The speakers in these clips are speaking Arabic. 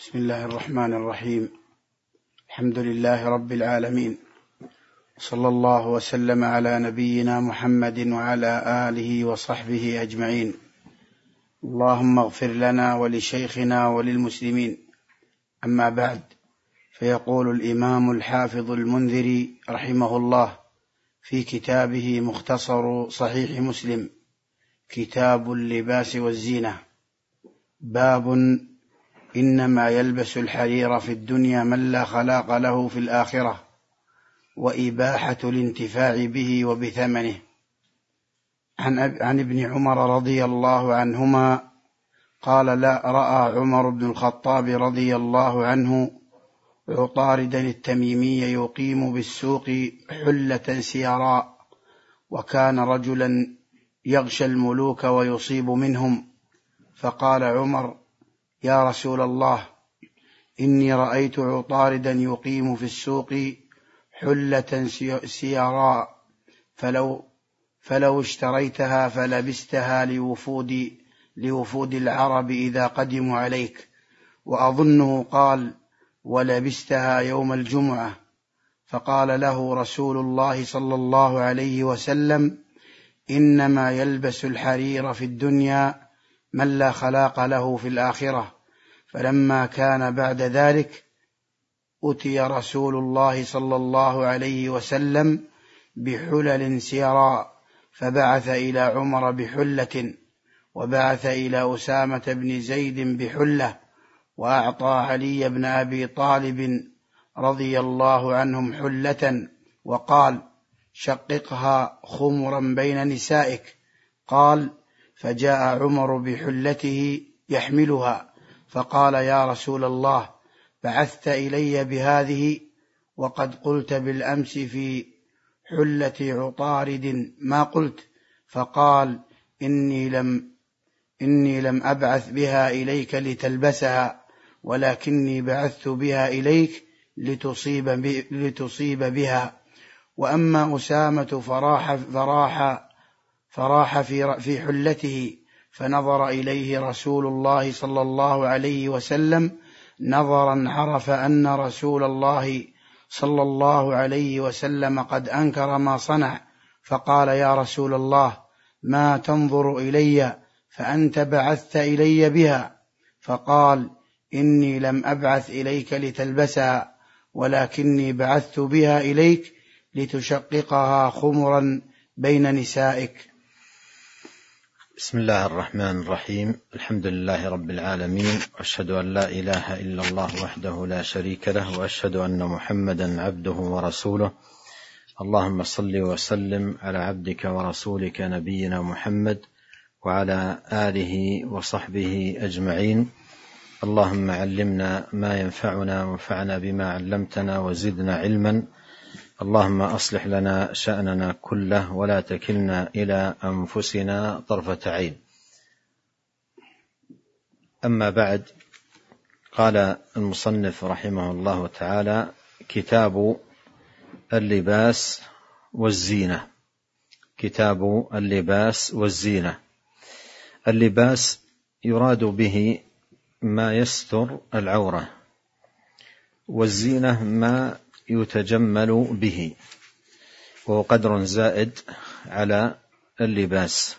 بسم الله الرحمن الرحيم. الحمد لله رب العالمين، صلى الله وسلم على نبينا محمد وعلى آله وصحبه أجمعين. اللهم اغفر لنا ولشيخنا وللمسلمين. أما بعد، فيقول الإمام الحافظ المنذري رحمه الله في كتابه مختصر صحيح مسلم، كتاب اللباس والزينة: باب إنما يلبس الحرير في الدنيا من لا خلاق له في الآخرة، وإباحة الانتفاع به وبثمنه. عن ابن عمر رضي الله عنهما قال: لا رأى عمر بن الخطاب رضي الله عنه عطاردا التميمي يقيم بالسوق حلة سيراء، وكان رجلا يغشى الملوك ويصيب منهم، فقال عمر: يا رسول الله، إني رأيت عطاردا يقيم في السوق حلة سيراء، فلو اشتريتها فلبستها لوفود العرب إذا قدموا عليك. وأظنه قال: ولبستها يوم الجمعة. فقال له رسول الله صلى الله عليه وسلم: إنما يلبس الحرير في الدنيا من لا خلاق له في الآخرة. فلما كان بعد ذلك أتي رسول الله صلى الله عليه وسلم بحلل سيراء، فبعث إلى عمر بحلة، وبعث إلى أسامة بن زيد بحلة، وأعطى علي بن أبي طالب رضي الله عنهم حلة، وقال: شققها خمرا بين نسائك. قال: فجاء عمر بحلته يحملها، فقال: يا رسول الله، بعثت إلي بهذه وقد قلت بالأمس في حلة عطارد ما قلت. فقال: إني لم أبعث بها إليك لتلبسها، ولكني بعثت بها إليك لتصيب بها. وأما أسامة فراح في حلته، فنظر إليه رسول الله صلى الله عليه وسلم نظرا عرف أن رسول الله صلى الله عليه وسلم قد أنكر ما صنع، فقال: يا رسول الله، ما تنظر إلي فأنت بعثت إلي بها؟ فقال: إني لم أبعث إليك لتلبسها، ولكني بعثت بها إليك لتشققها خمرا بين نسائك. بسم الله الرحمن الرحيم. الحمد لله رب العالمين، وأشهد أن لا إله إلا الله وحده لا شريك له، وأشهد أن محمدا عبده ورسوله. اللهم صل وسلم على عبدك ورسولك نبينا محمد وعلى آله وصحبه أجمعين. اللهم علمنا ما ينفعنا، وانفعنا بما علمتنا، وزدنا علما. اللهم أصلح لنا شأننا كله، ولا تكلنا إلى أنفسنا طرفة عين. أما بعد، قال المصنف رحمه الله تعالى: كتاب اللباس والزينة. كتاب اللباس والزينة. اللباس يراد به ما يستر العورة، والزينة ما يتجمل به، وهو قدر زائد على اللباس.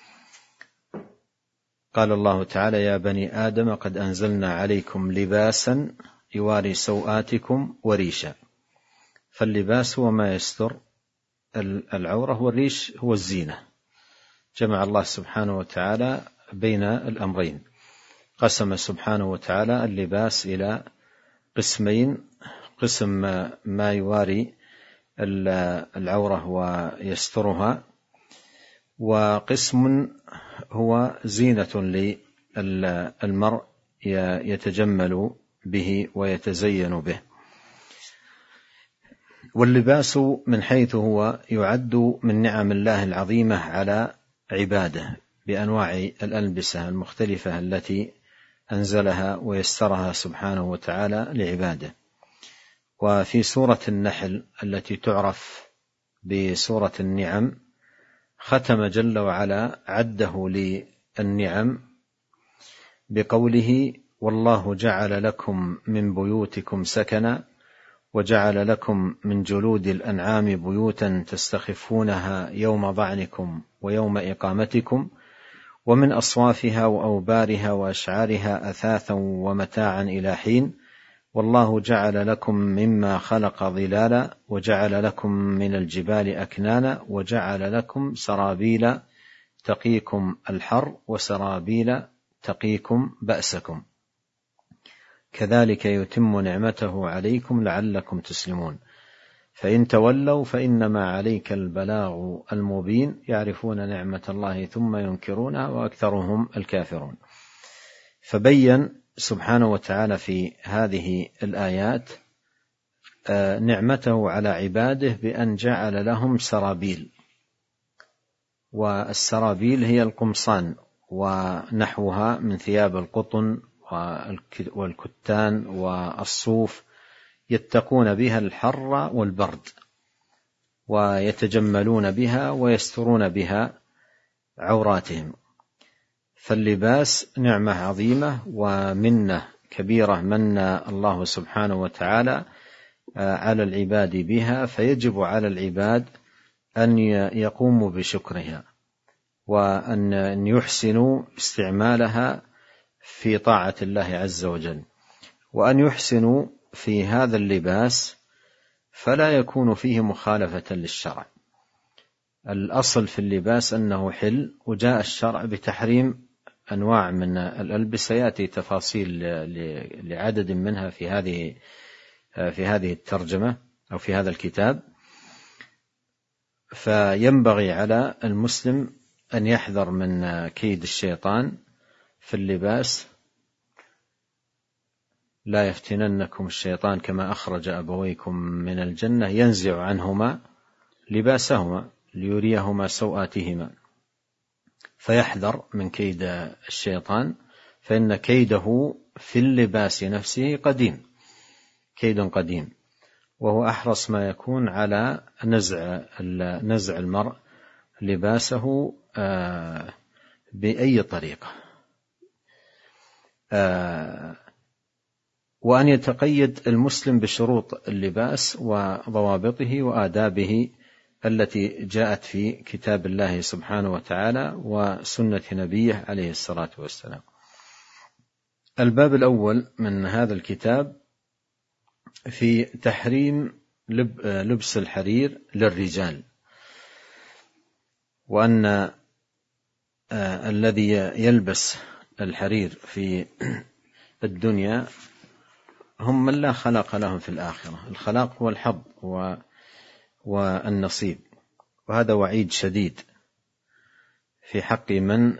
قال الله تعالى: يا بني آدم قد أنزلنا عليكم لباسا يواري سوآتكم وريشا. فاللباس هو ما يستر العورة، والريش هو الزينة. جمع الله سبحانه وتعالى بين الأمرين. قسم سبحانه وتعالى اللباس إلى قسمين: قسم ما يواري العورة ويسترها، وقسم هو زينة للمرء يتجمل به ويتزين به. واللباس من حيث هو يعد من نعم الله العظيمة على عباده، بأنواع الألبسة المختلفة التي أنزلها ويسرها سبحانه وتعالى لعباده. وفي سورة النحل التي تعرف بسورة النعم، ختم جل وعلا عده للنعم بقوله: والله جعل لكم من بيوتكم سكنا وجعل لكم من جلود الأنعام بيوتا تستخفونها يوم ظعنكم ويوم إقامتكم ومن أصوافها وأوبارها وأشعارها أثاثا ومتاعا إلى حين والله جعل لكم مما خلق ظلالا وجعل لكم من الجبال أكنانا وجعل لكم سرابيل تقيكم الحر وسرابيل تقيكم بأسكم كذلك يتم نعمته عليكم لعلكم تسلمون فإن تولوا فإنما عليك البلاغ المبين يعرفون نعمة الله ثم ينكرونها وأكثرهم الكافرون. فبين سبحانه وتعالى في هذه الآيات نعمته على عباده بأن جعل لهم سرابيل، والسرابيل هي القمصان ونحوها من ثياب القطن والكتان والصوف يتقون بها الحر والبرد ويتجملون بها ويسترون بها عوراتهم. فاللباس نعمة عظيمة ومنة كبيرة من الله سبحانه وتعالى على العباد بها، فيجب على العباد أن يقوموا بشكرها وأن يحسنوا استعمالها في طاعة الله عز وجل، وأن يحسنوا في هذا اللباس فلا يكون فيه مخالفة للشرع. الأصل في اللباس أنه حل، وجاء الشرع بتحريم أنواع من الألبسة يأتي تفاصيل لعدد منها في هذه الترجمة أو في هذا الكتاب. فينبغي على المسلم أن يحذر من كيد الشيطان في اللباس. لا يفتننكم الشيطان كما أخرج أبويكم من الجنة ينزع عنهما لباسهما ليريهما سوآتهما. فيحذر من كيد الشيطان، فإن كيده في اللباس نفسه قديم، كيد قديم، وهو أحرص ما يكون على نزع المرء لباسه بأي طريقة، وأن يتقيد المسلم بشروط اللباس وضوابطه وآدابه التي جاءت في كتاب الله سبحانه وتعالى وسنة نبيه عليه الصلاة والسلام. الباب الأول من هذا الكتاب في تحريم لبس الحرير للرجال، وأن الذي يلبس الحرير في الدنيا هم من لا خلاق لهم في الآخرة. الخلاق هو الحظ والنصيب، وهذا وعيد شديد في حق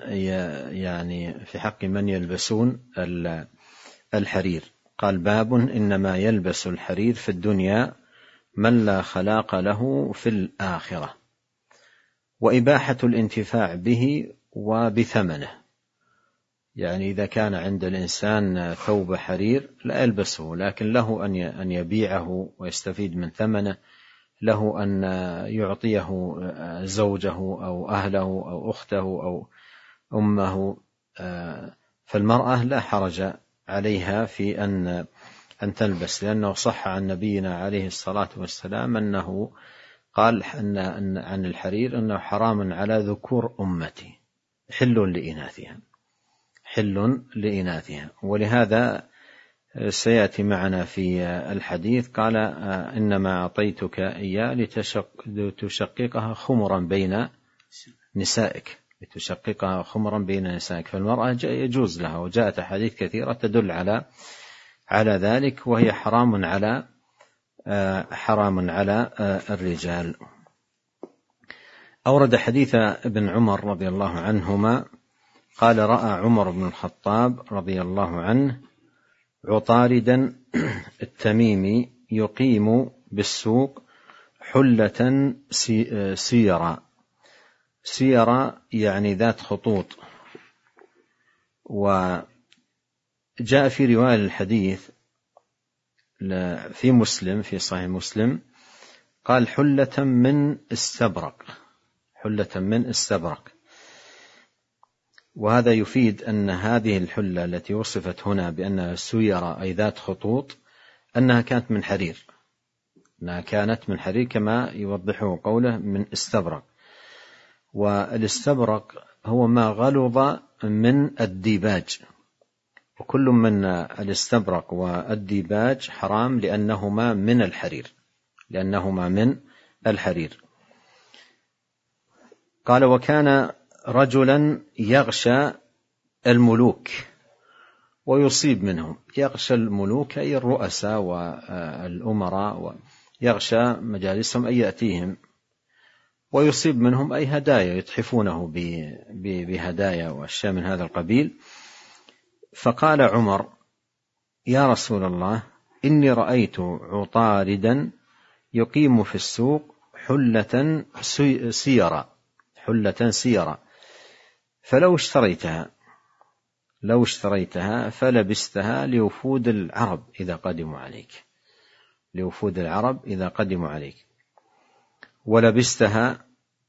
من يلبسون الحرير. قال باب إنما يلبس الحرير في الدنيا من لا خلاق له في الآخرة، وإباحة الانتفاع به وبثمنه. يعني إذا كان عند الإنسان ثوب حرير لا يلبسه، لكن له أن يبيعه ويستفيد من ثمنه، له أن يعطيه زوجه أو أهله أو أخته أو أمه. فالمرأة لا حرج عليها في أن تلبس، لأنه صح عن نبينا عليه الصلاة والسلام أنه قال عن الحرير أنه حرام على ذكور أمتي حل لإناثها. ولهذا سيأتي معنا في الحديث قال إنما أعطيتك إياه لتشققها خمرا بين نسائك، فالمرأة يجوز لها، وجاءت أحاديث كثيرة تدل على ذلك، وهي حرام على الرجال. أورد حديث ابن عمر رضي الله عنهما قال رأى عمر بن الخطاب رضي الله عنه عطاردا التميمي يقيم بالسوق حلة سيرا يعني ذات خطوط. وجاء في رواية الحديث في مسلم في صحيح مسلم قال حلة من استبرق. وهذا يفيد أن هذه الحلة التي وصفت هنا بأنها سيرة أي ذات خطوط أنها كانت من حرير، كما يوضحه قوله من استبرق. والاستبرق هو ما غلظ من الديباج، وكل من الاستبرق والديباج حرام لأنهما من الحرير. قال: وكان رجلا يغشى الملوك ويصيب منهم. يغشى الملوك أي الرؤساء والأمراء، ويغشى مجالسهم أي يأتيهم، ويصيب منهم أي هدايا يتحفونه بهدايا وأشياء من هذا القبيل. فقال عمر: يا رسول الله، إني رأيت عطاردا يقيم في السوق حلة سيرة فلو اشتريتها فلبستها لوفود العرب إذا قدموا عليك، ولبستها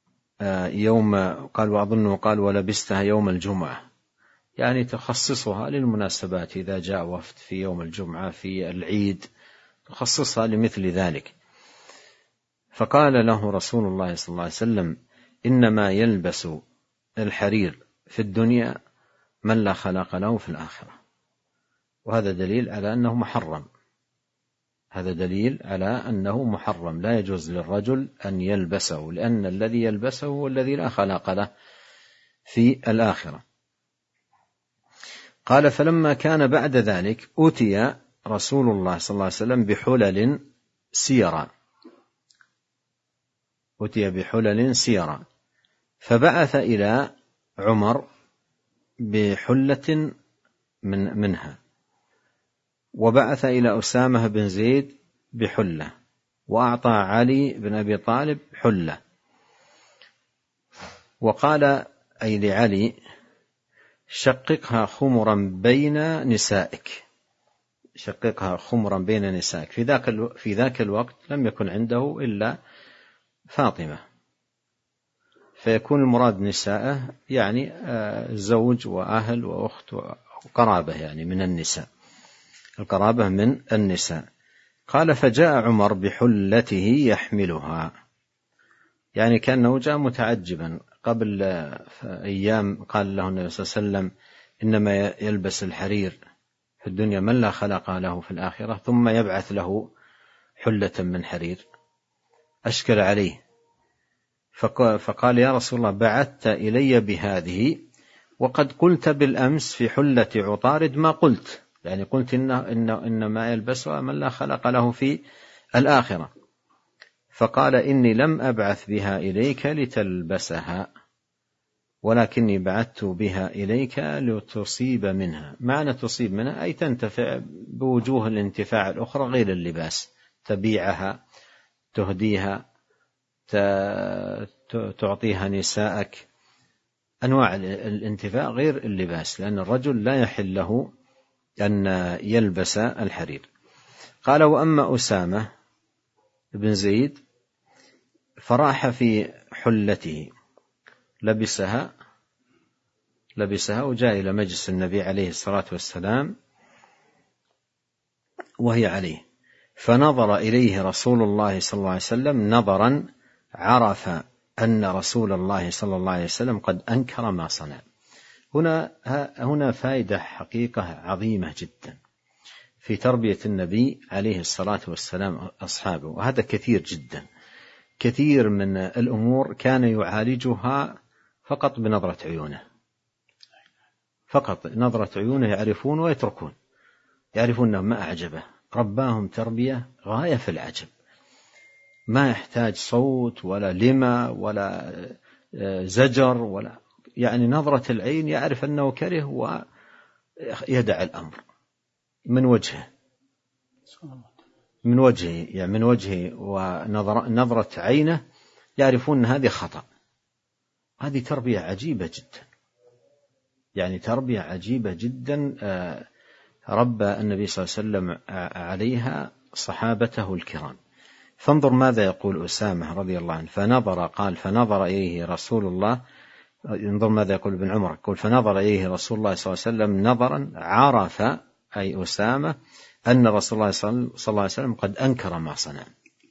ولبستها يوم الجمعة، يعني تخصصها للمناسبات، إذا جاء وفد في يوم الجمعة في العيد تخصصها لمثل ذلك. فقال له رسول الله صلى الله عليه وسلم: إنما يلبس الحرير في الدنيا من لا خلاق له في الآخرة. وهذا دليل على أنه محرم، لا يجوز للرجل أن يلبسه، لأن الذي يلبسه هو الذي لا خلاق له في الآخرة. قال: فلما كان بعد ذلك أتي رسول الله صلى الله عليه وسلم بحلل سيرا، فبعث إلى عمر بحلة منها، وبعث إلى أسامة بن زيد بحلة، وأعطى علي بن أبي طالب حلة، وقال أي لعلي: شققها خمرا بين نسائك. في ذاك الوقت لم يكن عنده إلا فاطمة، فيكون المراد نساءه يعني زوج وأهل وأخت وقرابة، يعني من النساء، القرابة من النساء. قال: فجاء عمر بحلته يحملها، يعني كأنه جاء متعجبا. قبل أيام قال له النبي صلى الله عليه وسلم: إنما يلبس الحرير في الدنيا من لا خلق له في الآخرة، ثم يبعث له حلة من حرير. أشكل عليه، فقال: يا رسول الله، بعثت إلي بهذه وقد قلت بالأمس في حلة عطارد ما قلت، يعني قلت إنما يلبسها من لا خلق له في الآخرة. فقال: إني لم أبعث بها إليك لتلبسها، ولكني بعثت بها إليك لتصيب منها. معنى تصيب منها أي تنتفع بوجوه الانتفاع الأخرى غير اللباس، تبيعها، تهديها، تعطيها نسائك، أنواع الانتفاع غير اللباس، لأن الرجل لا يحل له أن يلبس الحرير. قال: وأما أسامة بن زيد فراح في حلته، لبسها وجاء إلى مجلس النبي عليه الصلاة والسلام وهي عليه، فنظر إليه رسول الله صلى الله عليه وسلم نظرا عرف أن رسول الله صلى الله عليه وسلم قد أنكر ما صنع. هنا فائدة حقيقة عظيمة جدا في تربية النبي عليه الصلاة والسلام أصحابه، وهذا كثير جدا. كثير من الأمور كان يعالجها فقط بنظرة عيونه، فقط نظرة عيونه يعرفون ويتركون، يعرفون ما أعجبه. رباهم تربية غاية في العجب، ما يحتاج صوت ولا لمة ولا زجر ولا، يعني نظرة العين يعرف أنه كره ويدع الأمر من وجهه ونظرة عينه يعرفون أن هذه خطأ. هذه تربية عجيبة جدا، يعني تربية عجيبة جدا ربى النبي صلى الله عليه وسلم عليها صحابته الكرام. فانظر ماذا يقول أسامة رضي الله عنه. فنظر إليه رسول الله انظر ماذا يقول ابن عمر، يقول فنظر إليه رسول الله صلى الله عليه وسلم نظرا عرف أي أسامة أن رسول الله صلى الله عليه وسلم قد أنكر ما صنع،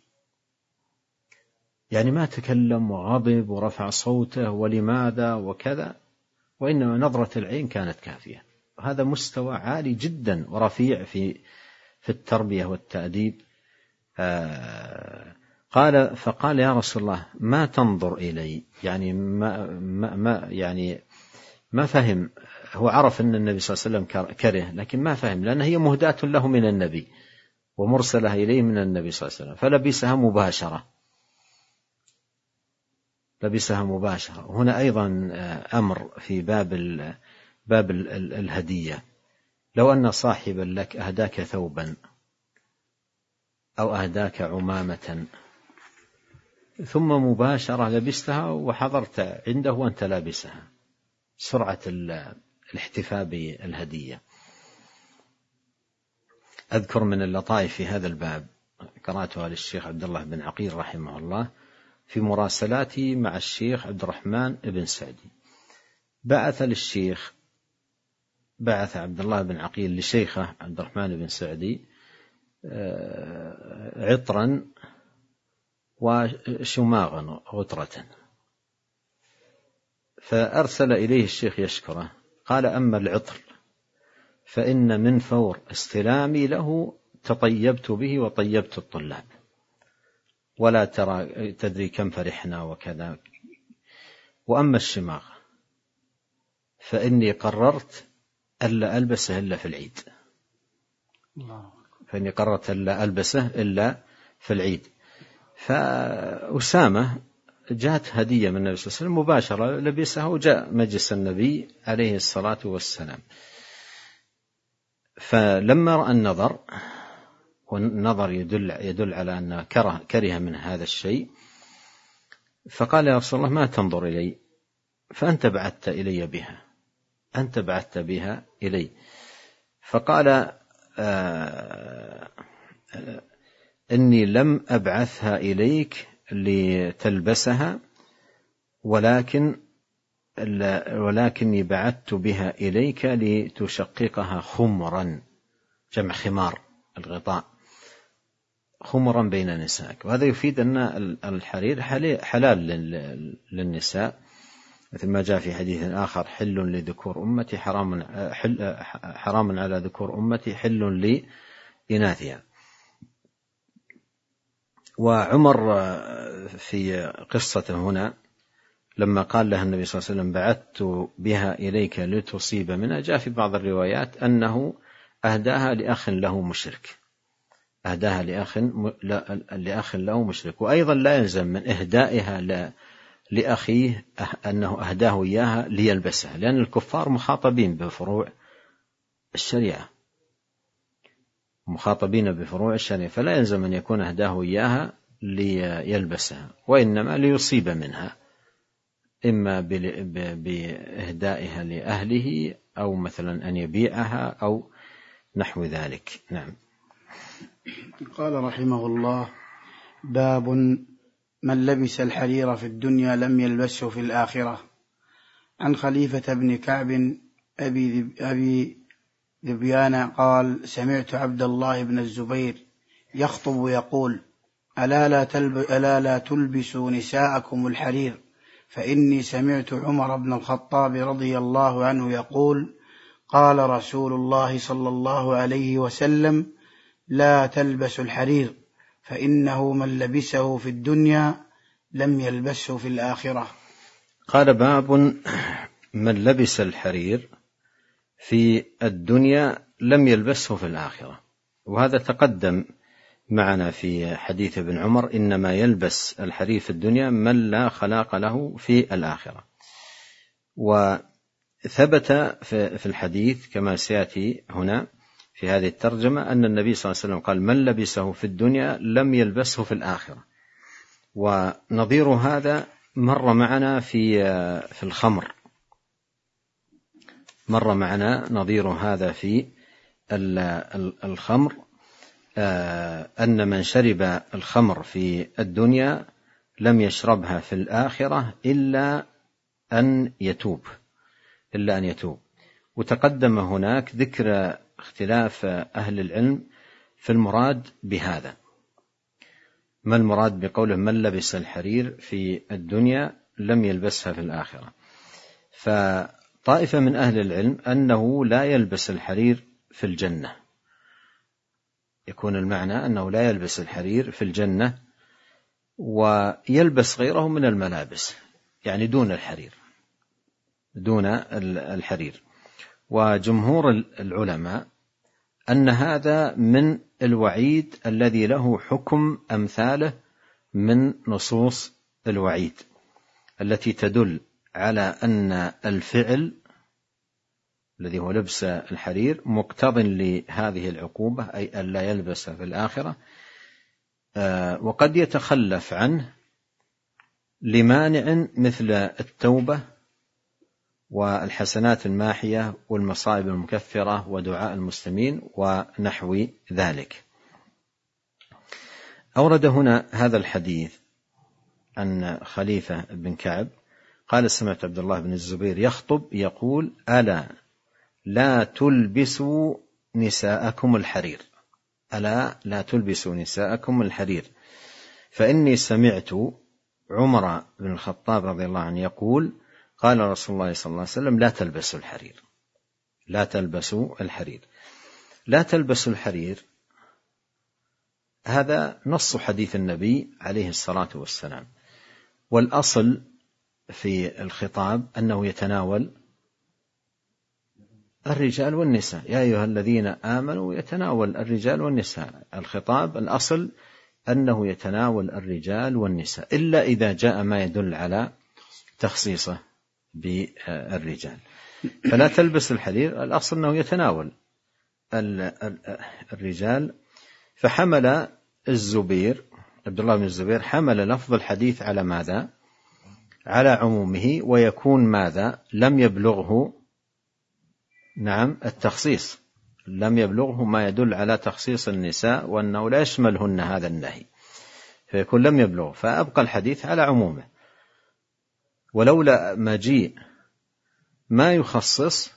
يعني ما تكلم وغضب ورفع صوته ولماذا وكذا، وإنما نظرة العين كانت كافية. وهذا مستوى عالي جدا ورفيع في التربية والتأديب. فقال يا رسول الله ما تنظر إلي، يعني ما فهم، هو عرف أن النبي صلى الله عليه وسلم كره، لكن ما فهم، لأن هي مهداة له من النبي ومرسلة إليه من النبي صلى الله عليه وسلم، فلبسها مباشرة. هنا أيضا أمر في باب الهدية. لو أن صاحبا لك أهداك ثوبا أو أهداك عمامة ثم مباشرة لبستها وحضرت عنده وأنت لابسها، سرعة الاحتفاء بالهدية. أذكر من اللطائف في هذا الباب قرأتها للشيخ عبد الله بن عقيل رحمه الله في مراسلاتي مع الشيخ عبد الرحمن بن سعدي. بعث عبد الله بن عقيل لشيخه عبد الرحمن بن سعدي عطرا وشماغا غترة، فأرسل إليه الشيخ يشكره، قال أما العطر فإن من فور استلامي له تطيبت به وطيبت الطلاب، ولا تدري كم فرحنا وكذا. وأما الشماغ فإني قررت ألا ألبسه إلا في العيد، فأسامة جاءت هدية من النبي صلى الله عليه وسلم مباشرة، لبسها وجاء مجلس النبي عليه الصلاة والسلام. فلما رأى النظر، والنظر يدل على أن كره من هذا الشيء، فقال يا رسول الله ما تنظر إلي، فأنت بعثت بها إلي. فقال إني لم أبعثها إليك لتلبسها، ولكني بعثت بها إليك لتشققها خمرا، جمع خمار الغطاء، خمرا بين نسائك. وهذا يفيد أن الحرير حلال للنساء، مثل ما جاء في حديث آخر حل لذكور أمتي حرام على ذكور أمتي حل لإناثها. وعمر في قصته هنا لما قال لها النبي صلى الله عليه وسلم بعثت بها إليك لتصيب منها، جاء في بعض الروايات أنه أهداها لأخ له مشرك، لأخ له مشرك. وأيضا لا يلزم من إهدائها لأخيه أنه أهداه إياها ليلبسها، لأن الكفار مخاطبين بفروع الشريعة، فلا يلزم أن يكون أهداه إياها ليلبسها، وإنما ليصيب منها، إما بإهدائها لأهله أو مثلا أن يبيعها أو نحو ذلك. نعم. قال رحمه الله: باب من لبس الحرير في الدنيا لم يلبسه في الآخرة. عن خليفة بن كعب أبي ذبيان قال: سمعت عبد الله بن الزبير يخطب يقول: ألا لا تلبسوا نساءكم الحرير، فإني سمعت عمر بن الخطاب رضي الله عنه يقول: قال رسول الله صلى الله عليه وسلم: لا تلبسوا الحرير، فإنه من لبسه في الدنيا لم يلبسه في الآخرة. قال: باب من لبس الحرير في الدنيا لم يلبسه في الآخرة. وهذا تقدم معنا في حديث ابن عمر: إنما يلبس الحرير في الدنيا من لا خلاق له في الآخرة. وثبت في الحديث كما سيأتي هنا في هذه الترجمة أن النبي صلى الله عليه وسلم قال: من لبسه في الدنيا لم يلبسه في الآخرة. ونظير هذا مر معنا في الخمر، مر معنا نظير هذا في الخمر، أن من شرب الخمر في الدنيا لم يشربها في الآخرة إلا أن يتوب، وتقدم هناك ذكر اختلاف أهل العلم في المراد بهذا. ما المراد بقوله من لبس الحرير في الدنيا لم يلبسها في الآخرة؟ فطائفة من أهل العلم أنه لا يلبس الحرير في الجنة، يكون المعنى أنه لا يلبس الحرير في الجنة ويلبس غيره من الملابس، يعني دون الحرير. وجمهور العلماء أن هذا من الوعيد الذي له حكم أمثاله من نصوص الوعيد التي تدل على أن الفعل الذي هو لبس الحرير مقتض لهذه العقوبة، أي أن لا يلبس في الآخرة، وقد يتخلف عنه لمانع مثل التوبة والحسنات الماحية والمصائب المكفرة ودعاء المسلمين ونحو ذلك. أورد هنا هذا الحديث عن خليفة بن كعب قال سمعت عبد الله بن الزبير يخطب يقول ألا لا تلبسوا نساءكم الحرير، ألا لا تلبسوا نساءكم الحرير، فإني سمعت عمر بن الخطاب رضي الله عنه يقول قال رسول الله صلى الله عليه وسلم لا تلبسوا الحرير، لا تلبسوا الحرير. لا تلبسوا الحرير هذا نص حديث النبي عليه الصلاة والسلام، والأصل في الخطاب أنه يتناول الرجال والنساء، يا أيها الذين آمنوا يتناول الرجال والنساء. الخطاب الأصل أنه يتناول الرجال والنساء، إلا إذا جاء ما يدل على تخصيصه بالرجال. فلا تلبس الحرير الأصل أنه يتناول الرجال. فحمل الزبير عبد الله بن الزبير حمل لفظ الحديث على ماذا؟ على عمومه، ويكون ماذا؟ لم يبلغه التخصيص، لم يبلغه ما يدل على تخصيص النساء وأنه لا يشملهن هذا النهي، فيكون لم يبلغ، فأبقى الحديث على عمومه. ولولا مجيء ما يخصص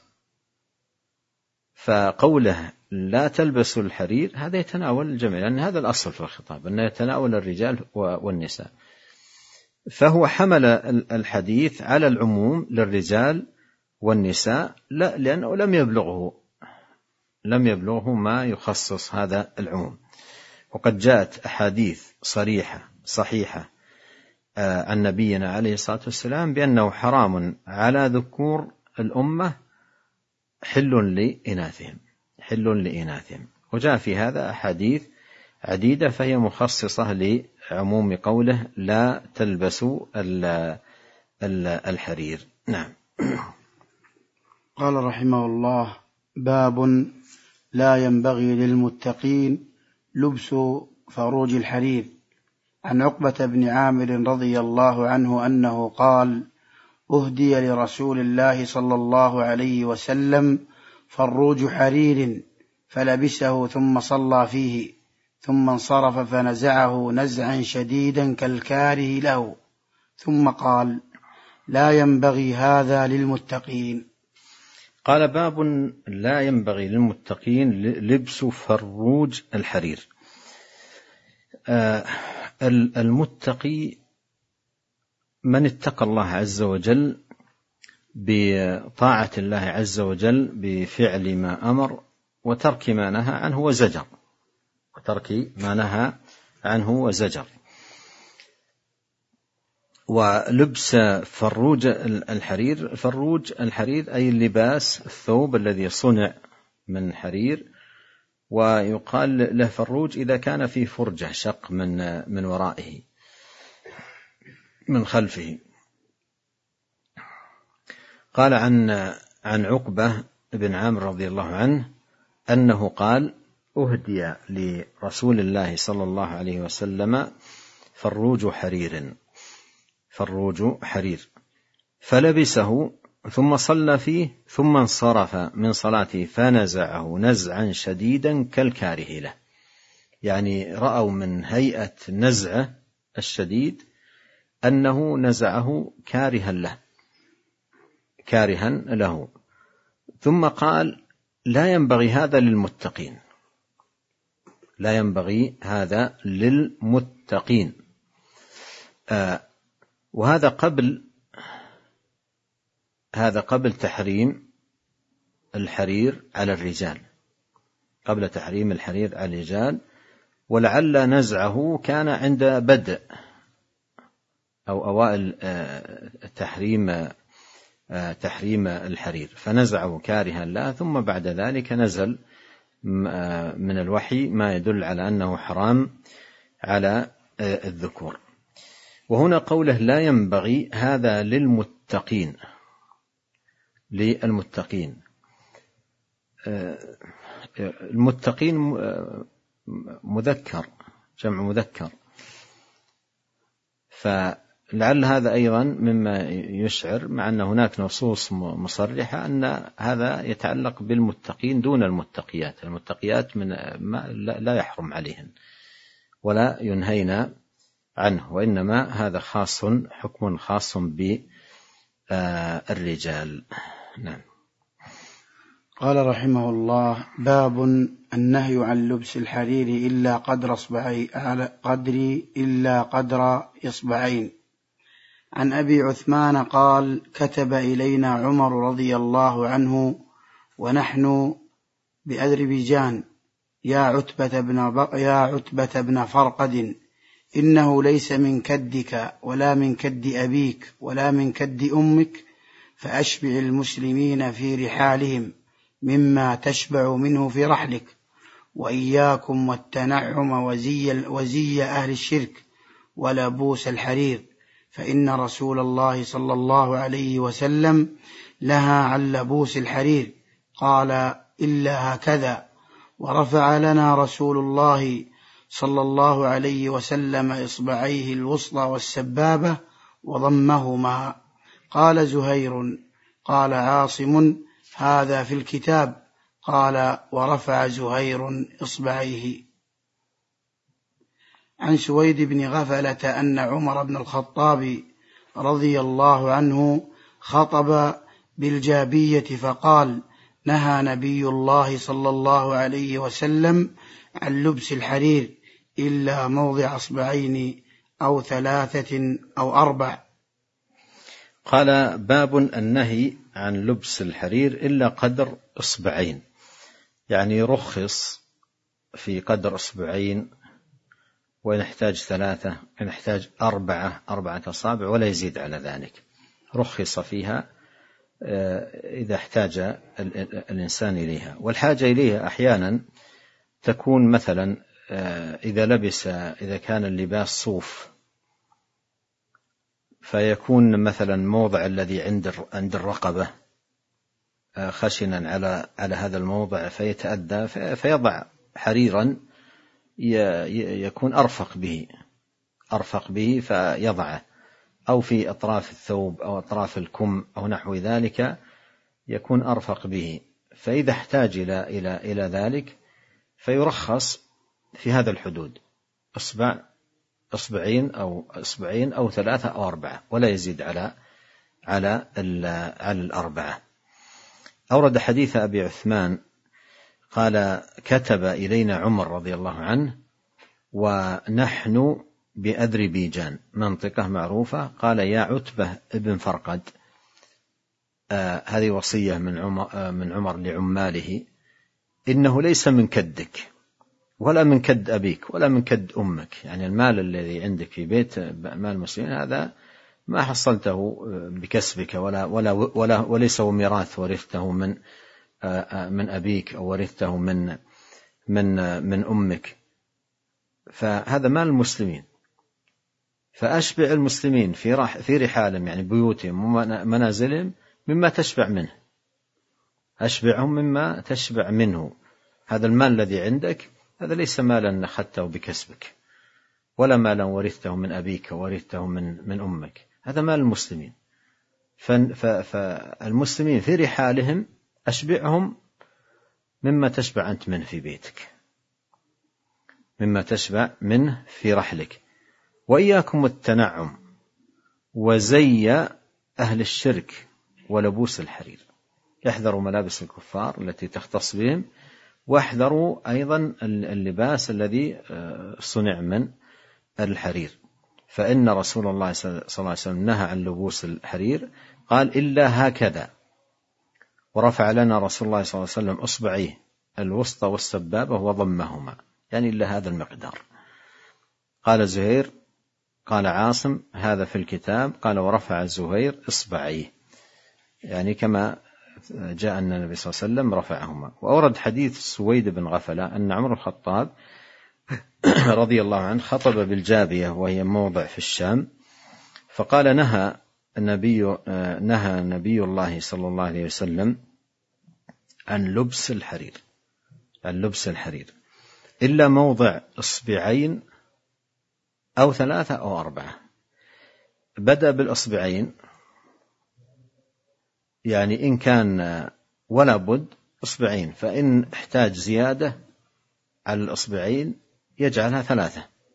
فقوله لا تلبسوا الحرير هذا يتناول الجميع، لأن هذا الأصل في الخطاب أنه يتناول الرجال والنساء، فهو حمل الحديث على العموم للرجال والنساء، لا لأنه لم يبلغه ما يخصص هذا العموم. وقد جاءت أحاديث صحيحة عن نبينا عليه الصلاة والسلام بأنه حرام على ذكور الأمة حل لإناثهم، وجاء في هذا أحاديث عديدة فهي مخصصة لعموم قوله لا تلبسوا الحرير. نعم. قال رحمه الله باب لا ينبغي للمتقين لبس فروج الحرير. عن عقبة بن عامر رضي الله عنه أنه قال أهدي لرسول الله صلى الله عليه وسلم فروج حرير فلبسه ثم صلى فيه، ثم انصرف فنزعه نزعا شديدا كالكاره له، ثم قال لا ينبغي هذا للمتقين. قال باب لا ينبغي للمتقين لبس فروج الحرير. المتقي من اتقى الله عز وجل بطاعة الله عز وجل بفعل ما أمر وترك ما نهى عنه وزجر. ولبس فروج الحرير، فروج الحرير أي اللباس الثوب الذي صنع من حرير، ويقال له فروج إذا كان في فرجة شق من ورائه من خلفه. قال عن عقبة بن عامر رضي الله عنه أنه قال أهدي لرسول الله صلى الله عليه وسلم فروج حرير فلبسه ثم صلى فيه ثم انصرف من صلاته فنزعه نزعا شديدا كالكاره له، يعني رأوا من هيئة نزعه الشديد أنه نزعه كارها له، كارها له. ثم قال لا ينبغي هذا للمتقين، لا ينبغي هذا للمتقين. وهذا قبل تحريم الحرير على الرجال، قبل تحريم الحرير على الرجال، ولعل نزعه كان عند بدء أو أوائل تحريم الحرير، فنزعه كارها له، ثم بعد ذلك نزل من الوحي ما يدل على أنه حرام على الذكور. وهنا قوله لا ينبغي هذا للمتقين، المتقين مذكر، جمع مذكر، فلعل هذا أيضا مما يشعر، مع أن هناك نصوص مصرحة أن هذا يتعلق بالمتقين دون المتقيات. المتقيات لا يحرم عليهن ولا ينهينا عنه، وإنما هذا حكم خاص بالرجال. نعم. قال رحمه الله: باب النهي عن لبس الحرير إلا قدر إصبعين. عن أبي عثمان قال: كتب إلينا عمر رضي الله عنه ونحن بأذربيجان: يا عتبة بن فرقد، إنه ليس من كدك ولا من كد أبيك ولا من كد أمك، فأشبع المسلمين في رحالهم مما تشبع منه في رحلك، وإياكم والتنعم وزي أهل الشرك ولبوس الحرير، فإن رسول الله صلى الله عليه وسلم لها عن لبوس الحرير، قال: إلا هكذا. ورفع لنا رسول الله صلى الله عليه وسلم إصبعيه الوسطى والسبابة وضمهما. قال زهير: قال عاصم: هذا في الكتاب. قال: ورفع زهير إصبعيه. عن سويد بن غفلة أن عمر بن الخطاب رضي الله عنه خطب بالجابية فقال: نهى نبي الله صلى الله عليه وسلم عن لبس الحرير إلا موضع أصبعين أو 3 أو 4. قال: باب النهي عن لبس الحرير إلا قدر إصبعين، يعني رخص في قدر إصبعين، وإن احتاج 3، إن احتاج 4 أصابع ولا يزيد على ذلك، رخص فيها إذا احتاج الإنسان إليها. والحاجة إليها أحيانا تكون مثلا إذا كان اللباس صوف، فيكون مثلا موضع الذي عند الرقبة خشنا على هذا الموضع فيتأذى، فيضع حريرا يكون أرفق به فيضعه، أو في أطراف الثوب أو أطراف الكم أو نحو ذلك يكون أرفق به. فإذا احتاج إلى ذلك فيرخص في هذا الحدود، أصبعين أو 3 أو 4 ولا يزيد على 4. أورد حديث أبي عثمان قال: كتب إلينا عمر رضي الله عنه ونحن بأذربيجان، منطقة معروفة، قال: يا عتبة ابن فرقد. هذه وصية من عمر لعماله: إنه ليس من كدك ولا من كد أبيك ولا من كد أمك، يعني المال الذي عندك في بيت مال المسلمين هذا ما حصلته بكسبك وليس هو ميراث ورثته من أبيك أو ورثته من أمك، فهذا مال المسلمين. فأشبع المسلمين في رحالهم، يعني بيوتهم ومنازلهم، مما تشبع منه، أشبعهم مما تشبع منه. هذا المال الذي عندك هذا ليس مالا أخذته بكسبك ولا مالا ورثته من أبيك ورثته من أمك، هذا مال المسلمين. فالمسلمين في رحالهم أشبعهم مما تشبع أنت منه في بيتك، مما تشبع منه في رحلك. وإياكم التنعم وزي أهل الشرك ولبوس الحرير. يحذروا ملابس الكفار التي تختص بهم، واحذروا أيضا اللباس الذي صنع من الحرير، فإن رسول الله صلى الله عليه وسلم نهى عن لبوس الحرير، قال إلا هكذا، ورفع لنا رسول الله صلى الله عليه وسلم أصبعيه الوسطى والسبابة وضمهما، يعني إلا هذا المقدار. قال زهير قال عاصم هذا في الكتاب، قال ورفع زهير إصبعيه، يعني كما جاء أن النبي صلى الله عليه وسلم رفعهما. وأورد حديث سويد بن غفلة أن عمر الخطاب رضي الله عنه خطب بالجابية وهي موضع في الشام، فقال نهى نبي الله صلى الله عليه وسلم عن لبس الحرير إلا موضع إصبعين أو 3 أو 4. بدأ بالإصبعين، يعني إن كان ولا بد إصبعين، فإن احتاج زيادة على الإصبعين يجعلها 3،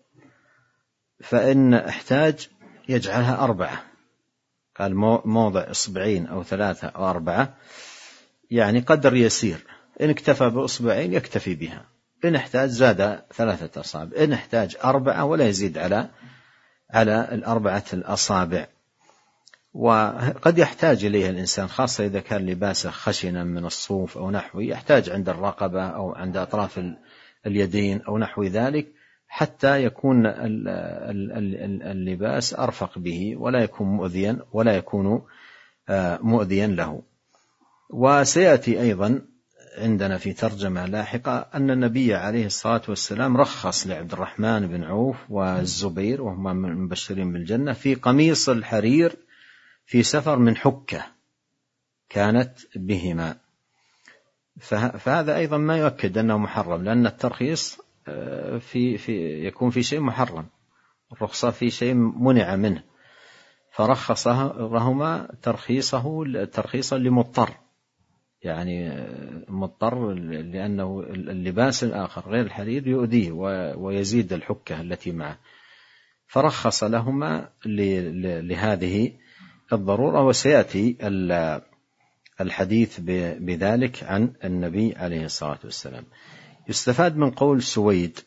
فإن احتاج يجعلها 4. قال موضع إصبعين أو 3 أو 4، يعني قدر يسير، إن اكتفى بإصبعين يكتفي بها، إن احتاج زاد 3 أصابع، إن احتاج 4 ولا يزيد على 4 الأصابع. وقد يحتاج إليها الإنسان، خاصة إذا كان لباسه خشنا من الصوف أو نحوه، يحتاج عند الرقبة أو عند أطراف اليدين أو نحو ذلك، حتى يكون اللباس أرفق به ولا يكون مؤذيا له. وسيأتي أيضا عندنا في ترجمة لاحقة أن النبي عليه الصلاة والسلام رخص لعبد الرحمن بن عوف والزبير وهما من المبشرين بالجنة في قميص الحرير في سفر من حكة كانت بهما، فهذا أيضا ما يؤكد أنه محرم، لأن الترخيص يكون في شيء محرم، الرخصة في شيء منع منه، فرخصهما ترخيصا لمضطر، يعني مضطر لأنه اللباس الآخر غير الحرير يؤذيه ويزيد الحكة التي معه، فرخص لهما لهذه الضرورة. وسيأتي الحديث بذلك عن النبي عليه الصلاة والسلام. يستفاد من قول سويد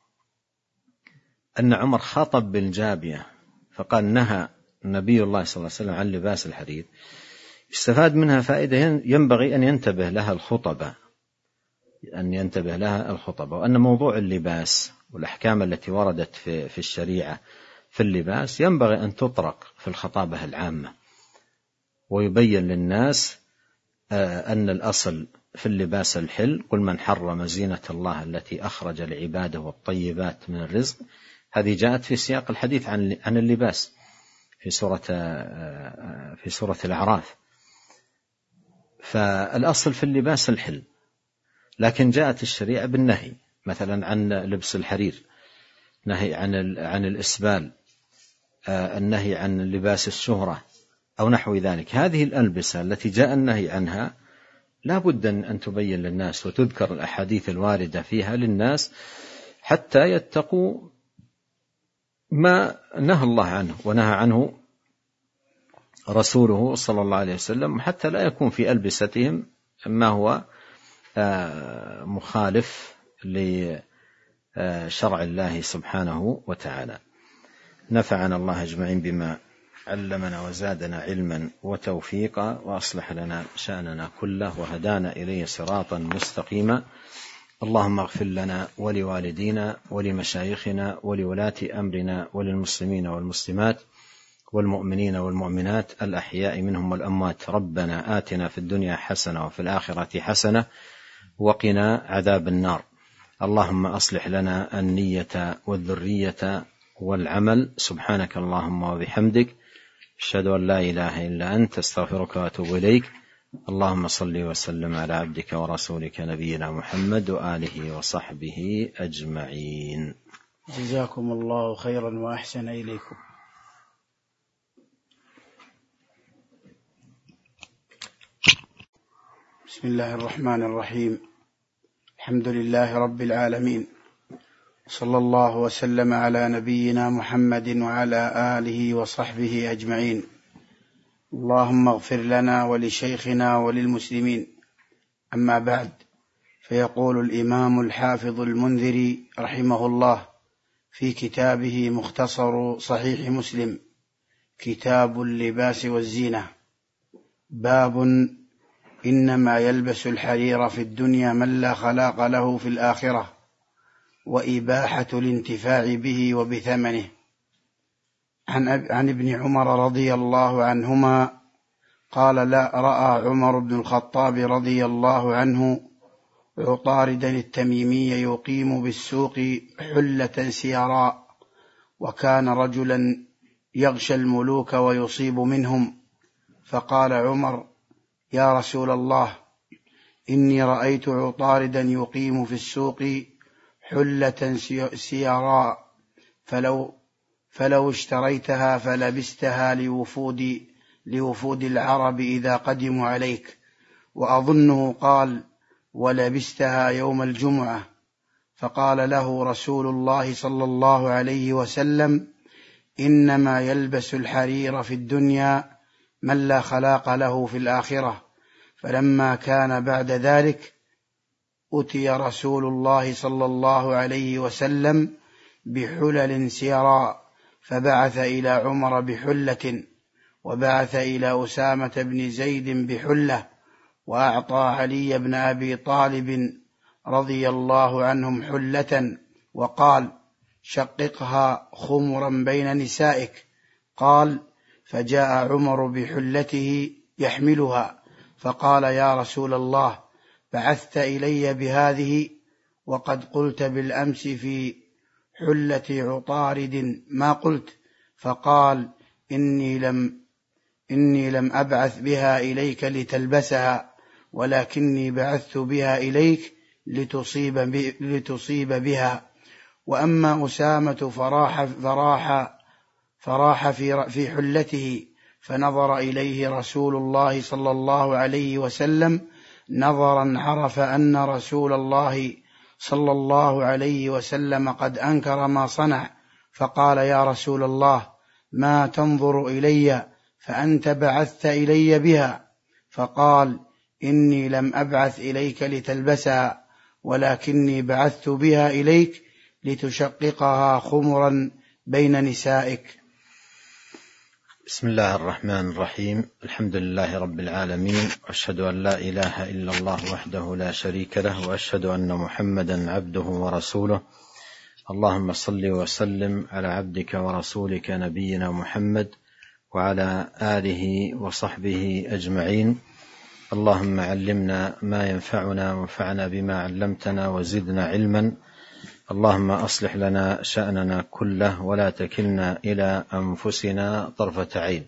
أن عمر خطب بالجابية فقال نهى نبي الله صلى الله عليه وسلم عن لباس الحرير. يستفاد منها فائدة ينبغي أن ينتبه لها الخطبة، وأن موضوع اللباس والأحكام التي وردت في الشريعة في اللباس ينبغي أن تطرق في الخطابة العامة، ويبين للناس أن الأصل في اللباس الحل، قل من حرم زينة الله التي أخرج لعباده والطيبات من الرزق. هذه جاءت في سياق الحديث عن اللباس في سورة الأعراف، فالأصل في اللباس الحل، لكن جاءت الشريعة بالنهي، مثلا عن لبس الحرير، نهي عن الإسبال، النهي عن لباس الشهرة أو نحو ذلك. هذه الألبسة التي جاء النهي عنها لا بد أن تبين للناس وتذكر الأحاديث الواردة فيها للناس حتى يتقوا ما نهى الله عنه ونهى عنه رسوله صلى الله عليه وسلم، حتى لا يكون في ألبستهم ما هو مخالف لشرع الله سبحانه وتعالى. نفعنا الله أجمعين بما علمنا وزادنا علما وتوفيقا، وأصلح لنا شأننا كله وهدانا إليه صراطا مستقيما. اللهم اغفر لنا ولوالدينا ولمشايخنا ولولاة أمرنا وللمسلمين والمسلمات والمؤمنين والمؤمنات الأحياء منهم والأموات. ربنا آتنا في الدنيا حسنة وفي الآخرة حسنة وقنا عذاب النار. اللهم أصلح لنا النية والذرية والعمل. سبحانك اللهم وبحمدك، أشهد أن لا إله إلا أنت، استغفرك وأتوب إليك. اللهم صل وسلم على عبدك ورسولك نبينا محمد وآله وصحبه أجمعين. جزاكم الله خيرا وأحسن إليكم. بسم الله الرحمن الرحيم. الحمد لله رب العالمين، صلى الله وسلم على نبينا محمد وعلى آله وصحبه أجمعين. اللهم اغفر لنا ولشيخنا وللمسلمين. أما بعد، فيقول الإمام الحافظ المنذري رحمه الله في كتابه مختصر صحيح مسلم، كتاب اللباس والزينة: باب إنما يلبس الحرير في الدنيا من لا خلاق له في الآخرة، وإباحة الانتفاع به وبثمنه. عن ابن عمر رضي الله عنهما قال: لا رأى عمر بن الخطاب رضي الله عنه عطاردا التميمي يقيم بالسوق حلة سيراء، وكان رجلا يغشى الملوك ويصيب منهم، فقال عمر: يا رسول الله، إني رأيت عطاردا يقيم في السوق حلة سيراء، فلو اشتريتها فلبستها لوفود العرب إذا قدموا عليك. وأظنه قال: ولبستها يوم الجمعة. فقال له رسول الله صلى الله عليه وسلم: إنما يلبس الحرير في الدنيا من لا خلاق له في الآخرة. فلما كان بعد ذلك أتي رسول الله صلى الله عليه وسلم بحلل سيراء، فبعث إلى عمر بحلة، وبعث إلى أسامة بن زيد بحلة، وأعطى علي بن أبي طالب رضي الله عنهم حلة، وقال: شققها خمرا بين نسائك. قال: فجاء عمر بحلته يحملها، فقال: يا رسول الله، بعثت إلي بهذه وقد قلت بالأمس في حلة عطارد ما قلت. فقال: إني لم أبعث بها إليك لتلبسها، ولكني بعثت بها إليك لتصيب بها. وأما أسامة فراح في حلته، فنظر إليه رسول الله صلى الله عليه وسلم نظرا عرف أن رسول الله صلى الله عليه وسلم قد أنكر ما صنع، فقال: يا رسول الله، ما تنظر إلي فأنت بعثت إلي بها؟ فقال: إني لم أبعث إليك لتلبسها، ولكني بعثت بها إليك لتشققها خمرا بين نسائك. بسم الله الرحمن الرحيم. الحمد لله رب العالمين، وأشهد أن لا إله إلا الله وحده لا شريك له، وأشهد أن محمدا عبده ورسوله. اللهم صل وسلم على عبدك ورسولك نبينا محمد وعلى آله وصحبه أجمعين. اللهم علمنا ما ينفعنا، وانفعنا بما علمتنا، وزدنا علما. اللهم أصلح لنا شأننا كله، ولا تكلنا إلى أنفسنا طرفة عين.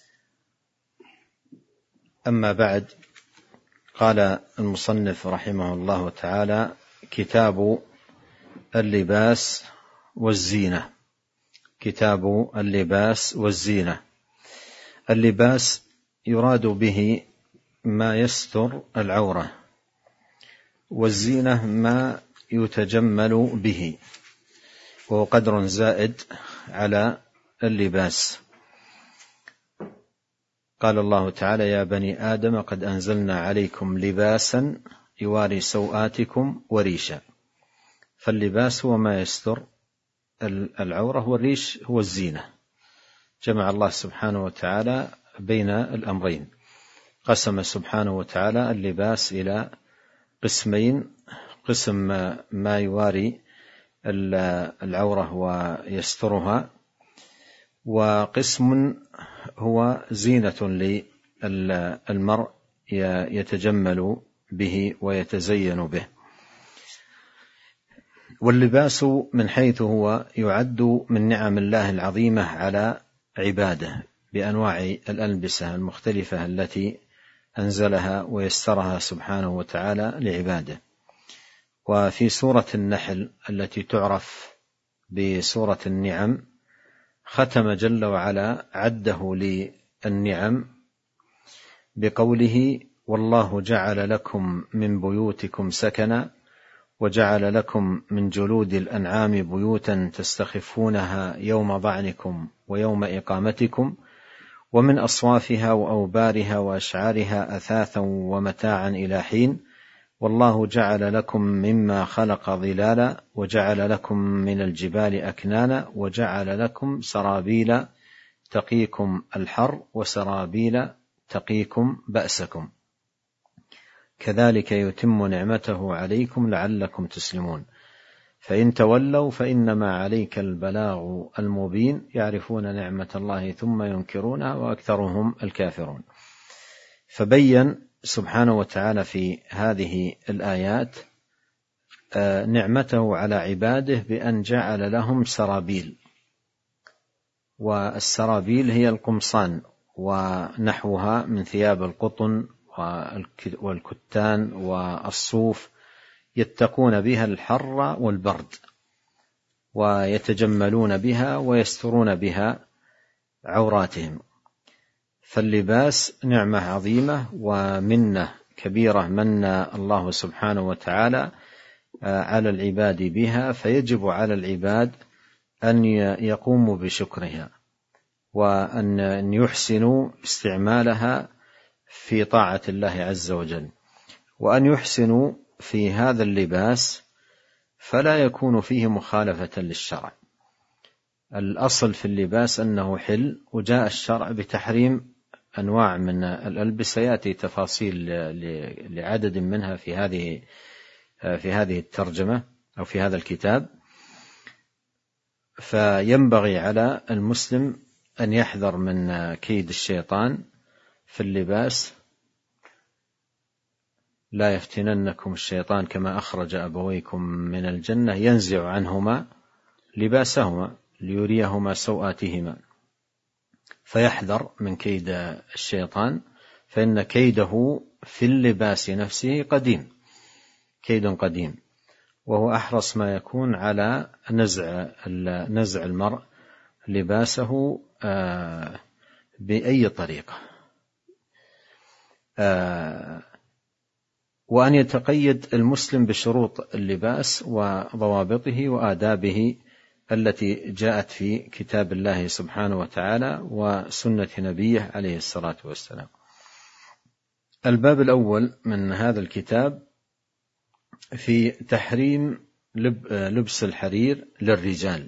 أما بعد، قال المصنف رحمه الله تعالى: كتاب اللباس والزينة. كتاب اللباس والزينة. اللباس يراد به ما يستر العورة، والزينة ما يتجمل به، وهو قدر زائد على اللباس. قال الله تعالى: يا بني آدم قد أنزلنا عليكم لباسا يواري سوآتكم وريشا. فاللباس هو ما يستر العورة، والريش هو الزينة. جمع الله سبحانه وتعالى بين الأمرين. قسم سبحانه وتعالى اللباس إلى قسمين: قسم ما يواري العورة ويسترها، وقسم هو زينة للمرء يتجمل به ويتزين به. واللباس من حيث هو يعد من نعم الله العظيمة على عباده، بأنواع الألبسة المختلفة التي أنزلها ويسرها سبحانه وتعالى لعباده. وفي سورة النحل التي تعرف بسورة النعم، ختم جل وعلا عده للنعم بقوله: والله جعل لكم من بيوتكم سكنا، وجعل لكم من جلود الأنعام بيوتا تستخفونها يوم ظعنكم ويوم إقامتكم، ومن أصوافها وأوبارها وأشعارها أثاثا ومتاعا إلى حين. والله جعل لكم مما خلق ظلالا وجعل لكم من الجبال أكنانا وجعل لكم سرابيل تقيكم الحر وسرابيل تقيكم بأسكم كذلك يتم نعمته عليكم لعلكم تسلمون. فإن تولوا فإنما عليك البلاغ المبين يعرفون نعمة الله ثم ينكرونها وأكثرهم الكافرون. فبين سبحانه وتعالى في هذه الآيات نعمته على عباده بأن جعل لهم سرابيل، والسرابيل هي القمصان ونحوها من ثياب القطن والكتان والصوف، يتقون بها الحر والبرد ويتجملون بها ويسترون بها عوراتهم. فاللباس نعمة عظيمة ومنة كبيرة من الله سبحانه وتعالى على العباد بها، فيجب على العباد أن يقوموا بشكرها وأن يحسنوا استعمالها في طاعة الله عز وجل، وأن يحسنوا في هذا اللباس فلا يكون فيه مخالفة للشرع. الأصل في اللباس أنه حل، وجاء الشرع بتحريم أنواع من الألبسة يأتي تفاصيل لعدد منها في هذه الترجمة أو في هذا الكتاب. فينبغي على المسلم أن يحذر من كيد الشيطان في اللباس. لا يفتننكم الشيطان كما أخرج أبويكم من الجنة ينزع عنهما لباسهما ليريهما سوآتهما. فيحذر من كيد الشيطان، فإن كيده في اللباس نفسه قديم، كيد قديم، وهو أحرص ما يكون على نزع المرء لباسه بأي طريقة، وأن يتقيد المسلم بشروط اللباس وضوابطه وآدابه التي جاءت في كتاب الله سبحانه وتعالى وسنة نبيه عليه الصلاة والسلام. الباب الأول من هذا الكتاب في تحريم لبس الحرير للرجال،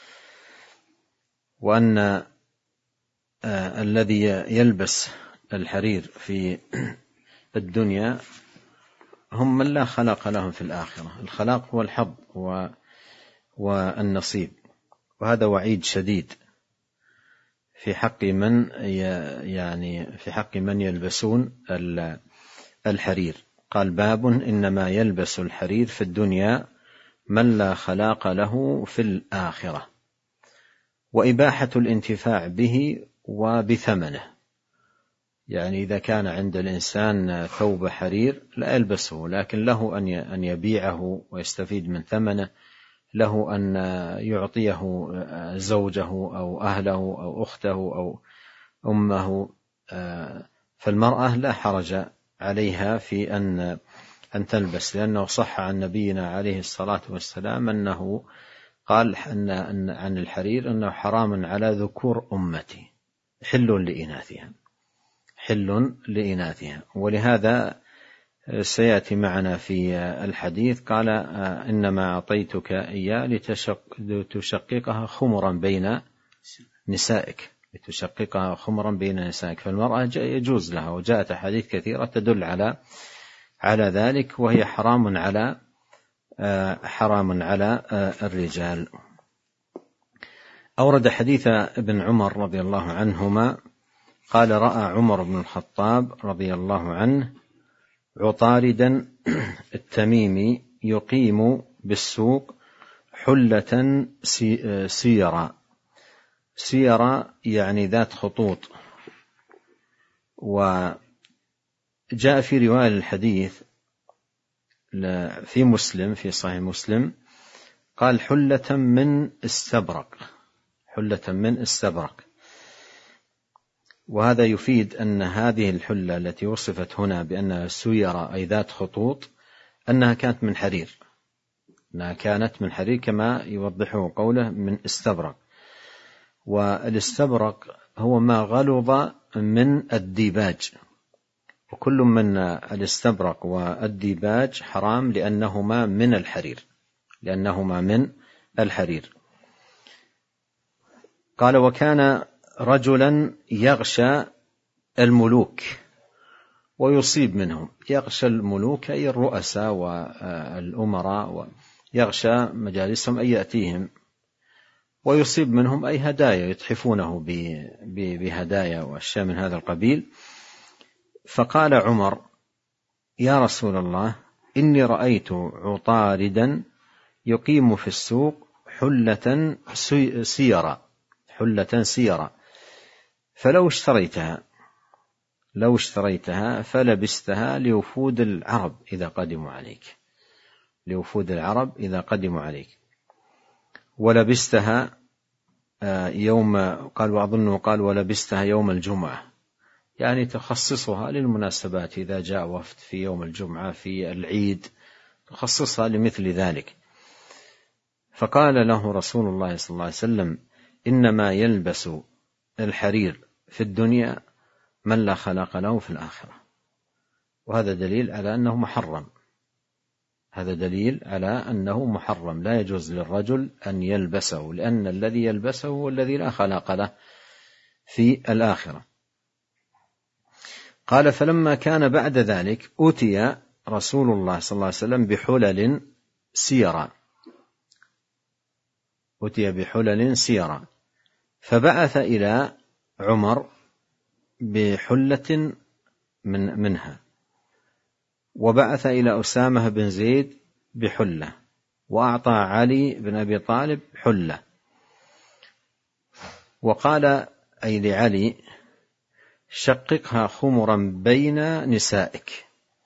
وأن الذي يلبس الحرير في الدنيا هم من لا خلاق لهم في الآخرة. الخلاق هو الحظ والنصيب، وهذا وعيد شديد في حق من يلبسون الحرير. قال باب إنما يلبس الحرير في الدنيا من لا خلاق له في الآخرة، وإباحة الانتفاع به وبثمنه. يعني إذا كان عند الإنسان ثوب حرير لا يلبسه، لكن له أن يبيعه ويستفيد من ثمنه، له أن يعطيه زوجه أو أهله أو أخته أو أمه. فالمرأة لا حرج عليها في أن تلبس، لأنه صح عن نبينا عليه الصلاة والسلام أنه قال عن الحرير أنه حرام على ذكور أمتي حل لإناثها. ولهذا سيأتي معنا في الحديث قال إنما أعطيتك إياه لتشققها خمرا بين نسائك، فالمرأة يجوز لها، وجاءت أحاديث كثيرة تدل على ذلك، وهي حرام على الرجال. أورد حديث ابن عمر رضي الله عنهما قال رأى عمر بن الخطاب رضي الله عنه عطاردا التميمي يقيم بالسوق حلة سيرا يعني ذات خطوط. وجاء في رواية الحديث في مسلم في صحيح مسلم قال حلة من استبرق. وهذا يفيد أن هذه الحلة التي وصفت هنا بأنها سيرة أي ذات خطوط أنها كانت من حرير كما يوضحه قوله من استبرق. والاستبرق هو ما غلظ من الديباج، وكل من الاستبرق والديباج حرام لأنهما من الحرير. قال: وكان رجلا يغشى الملوك ويصيب منهم. يغشى الملوك أي الرؤساء والأمراء، ويغشى مجالسهم أي يأتيهم، ويصيب منهم أي هدايا، يتحفونه بهدايا وأشياء من هذا القبيل. فقال عمر: يا رسول الله، إني رأيت عطاردا يقيم في السوق حلة سيرا، فلو اشتريتها فلبستها لوفود العرب إذا قدموا عليك، ولبستها ولبستها يوم الجمعة، يعني تخصصها للمناسبات، إذا جاء وفد في يوم الجمعة في العيد تخصصها لمثل ذلك. فقال له رسول الله صلى الله عليه وسلم: إنما يلبس الحرير في الدنيا من لا خلاق له في الآخرة. وهذا دليل على أنه محرم، لا يجوز للرجل أن يلبسه، لأن الذي يلبسه هو الذي لا خلاق له في الآخرة. قال: فلما كان بعد ذلك أتي رسول الله صلى الله عليه وسلم بحلل سيرا، فبعث إلى عمر بحلة منها، وبعث إلى أسامة بن زيد بحلة، وأعطى علي بن أبي طالب حلة، وقال أي لعلي: شققها خمرا بين نسائك.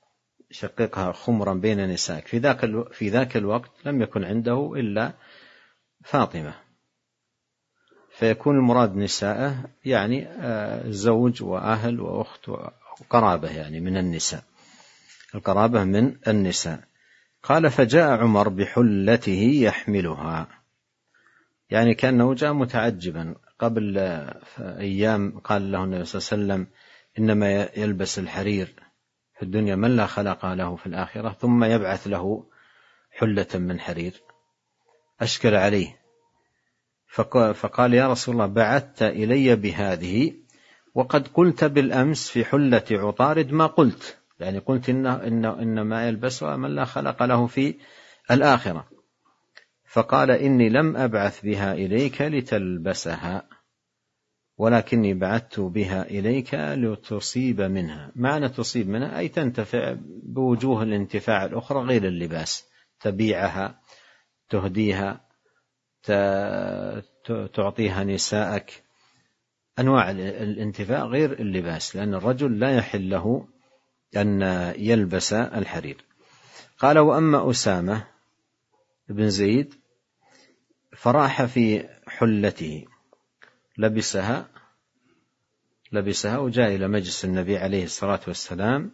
في ذاك الوقت لم يكن عنده إلا فاطمة، فيكون المراد نساءه يعني زوج وأهل وأخت وقرابة، يعني من النساء، القرابة من النساء. قال: فجاء عمر بحلته يحملها، يعني كأنه جاء متعجبا. قبل أيام قال له النبي صلى الله عليه وسلم: إنما يلبس الحرير في الدنيا من لا خلق له في الآخرة، ثم يبعث له حلة من حرير. أشكل عليه، فقال: يا رسول الله، بعثت إلي بهذه وقد قلت بالأمس في حلة عطارد ما قلت، يعني قلت إنما يلبسها من لا خلق له في الآخرة. فقال: إني لم أبعث بها إليك لتلبسها، ولكني بعثت بها إليك لتصيب منها. معنى تصيب منها أي تنتفع بوجوه الانتفاع الأخرى غير اللباس، تبيعها، تهديها، تعطيها نسائك، أنواع الانتفاع غير اللباس، لأن الرجل لا يحل له أن يلبس الحرير. قال: وأما أسامة بن زيد فراح في حلته، لبسها وجاء إلى مجلس النبي عليه الصلاة والسلام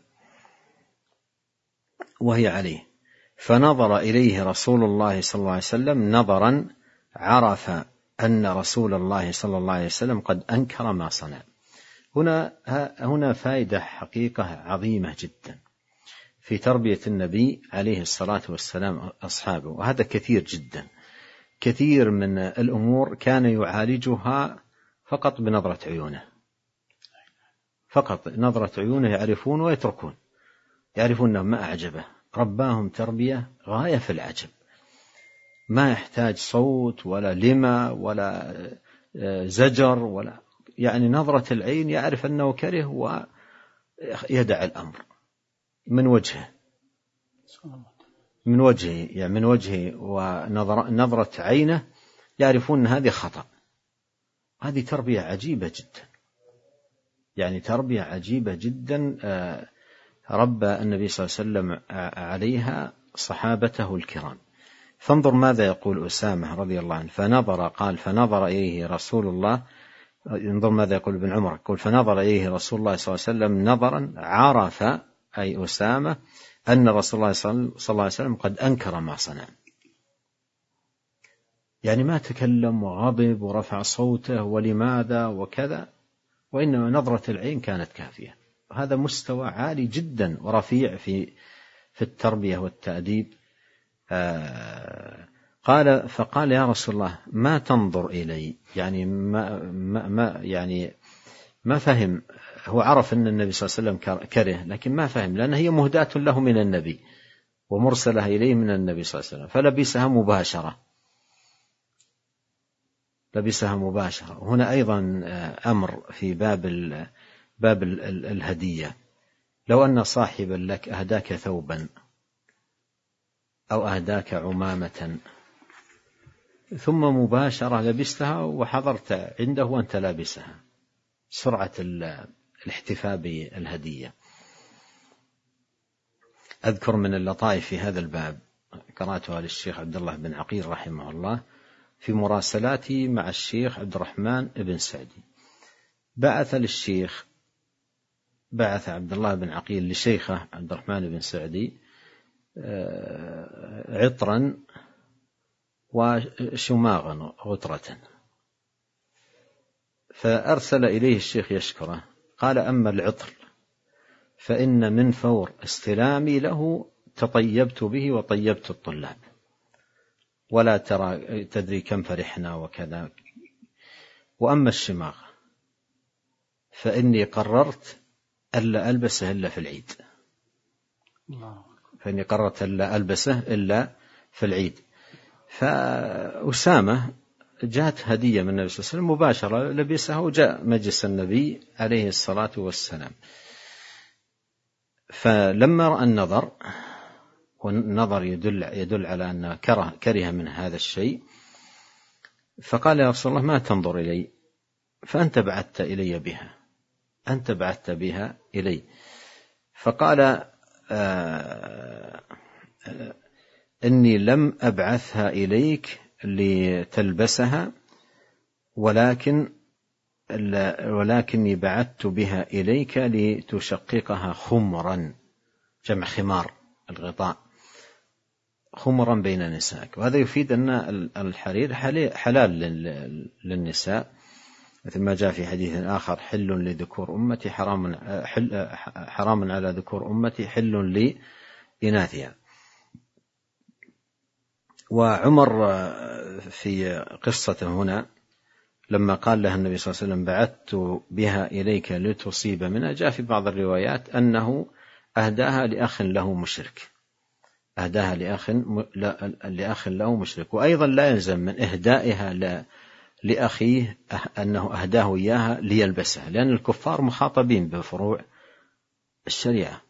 وهي عليه، فنظر إليه رسول الله صلى الله عليه وسلم نظرا عرف أن رسول الله صلى الله عليه وسلم قد أنكر ما صنع. هنا فائدة حقيقة عظيمة جدا في تربية النبي عليه الصلاة والسلام أصحابه، وهذا كثير جدا. كثير من الأمور كان يعالجها فقط بنظرة عيونه، فقط نظرة عيونه يعرفون ويتركون، يعرفون ما أعجبه. رباهم تربية غاية في العجب، ما يحتاج صوت ولا لمة ولا زجر ولا، يعني نظرة العين يعرف أنه كره ويدع الأمر من وجهه، يعني من وجهه ونظرة عينه يعرفون أن هذه خطأ. هذه تربية عجيبة جدا، يعني تربية عجيبة جدا ربى النبي صلى الله عليه وسلم عليها صحابته الكرام. فانظر ماذا يقول أسامة رضي الله عنه. فنظر إليه رسول الله، انظر ماذا يقول ابن عمر، يقول: فنظر إليه رسول الله صلى الله عليه وسلم نظرا عرف أي أسامة أن رسول الله صلى الله عليه وسلم قد أنكر ما صنع. يعني ما تكلم وغضب ورفع صوته ولماذا وكذا، وإنما نظرة العين كانت كافية. هذا مستوى عالي جدا ورفيع في التربية والتأديب. فقال يا رسول الله ما تنظر إلي، يعني ما فهم. هو عرف أن النبي صلى الله عليه وسلم كره، لكن ما فهم، لأن هي مهداة له من النبي ومرسلة إليه من النبي صلى الله عليه وسلم، فلبسها مباشرة. هنا أيضا أمر في باب الهدية. لو أن صاحبا لك أهداك ثوبا أو أهداك عمامة ثم مباشرة لبستها وحضرت عنده وأنت لابسها، سرعة الاحتفاء بالهدية. أذكر من اللطائف في هذا الباب قرأتها للشيخ عبد الله بن عقيل رحمه الله في مراسلاتي مع الشيخ عبد الرحمن بن سعدي. بعث عبد الله بن عقيل لشيخه عبد الرحمن بن سعدي عطرا وشماغا غترة، فأرسل إليه الشيخ يشكره، قال أما العطر فإن من فور استلامي له تطيبت به وطيبت الطلاب، ولا تدري كم فرحنا وكذا. وأما الشماغ فإني قررت ألا ألبسه إلا في العيد. فأسامة جاءت هدية من النبي صلى الله عليه وسلم مباشرة، لبسها وجاء مجلس النبي عليه الصلاة والسلام. فلما رأى النظر، والنظر يدل على أن كره من هذا الشيء، فقال يا رسول الله ما تنظر إلي؟ فأنت بعثت إلي بها، أنت بعثت بها إلي. فقال إني لم أبعثها إليك لتلبسها، ولكني بعثت بها إليك لتشققها خمرا، جمع خمار الغطاء، خمرا بين نسائك. وهذا يفيد أن الحرير حلال للنساء، مثل ما جاء في حديث آخر حل لذكور أمتي حرام على ذكور أمتي حل لإناثها. وعمر في قصته هنا لما قال لها النبي صلى الله عليه وسلم بعثت بها إليك لتصيب منها، جاء في بعض الروايات أنه أهداها لأخ له مشرك، أهداها لأخ له مشرك. وأيضا لا يلزم من إهدائها لأخيه أنه أهداه إياها ليلبسها، لأن الكفار مخاطبين بفروع الشريعة،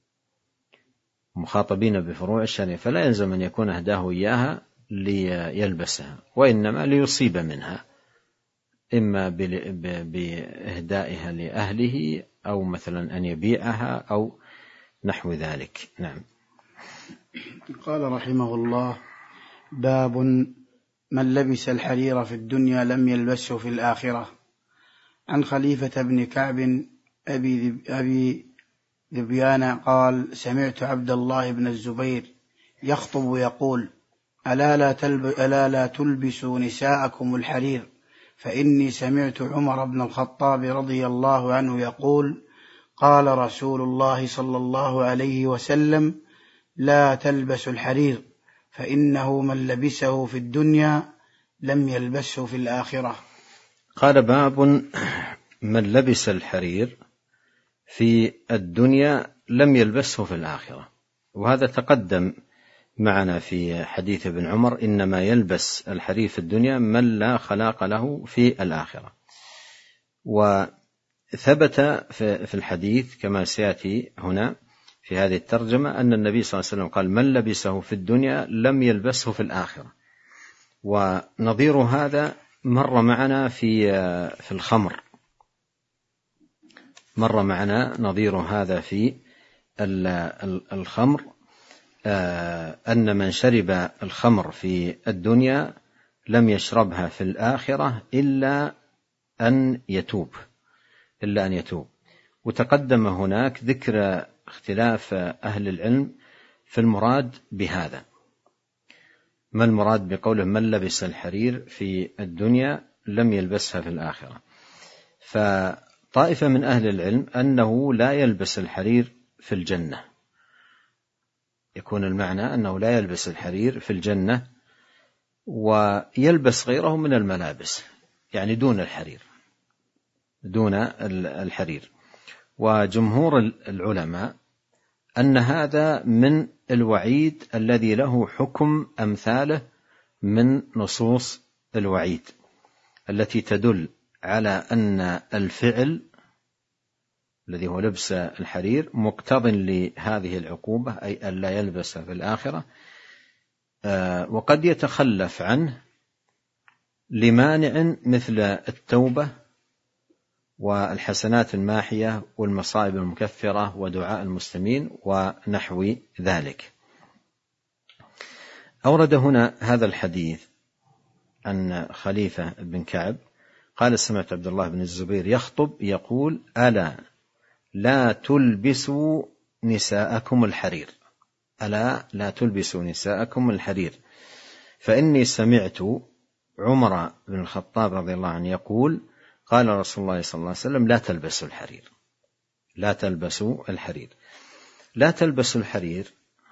فلا يلزم أن يكون أهداه إياها ليلبسها، وإنما ليصيب منها، إما بإهدائها لأهله أو مثلا أن يبيعها أو نحو ذلك. نعم. قال رحمه الله: باب من لبس الحرير في الدنيا لم يلبسه في الآخرة. عن خليفة بن كعب أبي ذبيان قال: سمعت عبد الله بن الزبير يخطب يقول: ألا لا تلبسوا نساءكم الحرير، فإني سمعت عمر بن الخطاب رضي الله عنه يقول: قال رسول الله صلى الله عليه وسلم: لا تلبسوا الحرير، فإنه من لبسه في الدنيا لم يلبسه في الآخرة. قال: باب من لبس الحرير في الدنيا لم يلبسه في الآخرة. وهذا تقدم معنا في حديث ابن عمر: إنما يلبس الحرير في الدنيا من لا خلاق له في الآخرة. وثبت في الحديث كما سيأتي هنا في هذه الترجمة أن النبي صلى الله عليه وسلم قال: من لبسه في الدنيا لم يلبسه في الآخرة. ونظير هذا مر معنا في الخمر، مر معنا نظير هذا في الخمر، أن من شرب الخمر في الدنيا لم يشربها في الآخرة إلا أن يتوب. وتقدم هناك ذكر اختلاف أهل العلم في المراد بهذا. ما المراد بقوله من لبس الحرير في الدنيا لم يلبسها في الآخرة؟ فطائفة من أهل العلم أنه لا يلبس الحرير في الجنة، يكون المعنى أنه لا يلبس الحرير في الجنة ويلبس غيره من الملابس، يعني دون الحرير. وجمهور العلماء أن هذا من الوعيد الذي له حكم أمثاله من نصوص الوعيد التي تدل على أن الفعل الذي هو لبس الحرير مقتض لهذه العقوبة، أي أن لا يلبس في الآخرة، وقد يتخلف عنه لمانع مثل التوبة والحسنات الماحية والمصائب المكفرة ودعاء المسلمين ونحو ذلك. أورد هنا هذا الحديث عن خليفة بن كعب قال سمعت عبد الله بن الزبير يخطب يقول ألا لا تلبسوا نساءكم الحرير، ألا لا تلبسوا نساءكم الحرير، فإني سمعت عمر بن الخطاب رضي الله عنه يقول قال رسول الله صلى الله عليه وسلم لا تلبسوا الحرير، لا تلبسوا الحرير. لا تلبسوا الحرير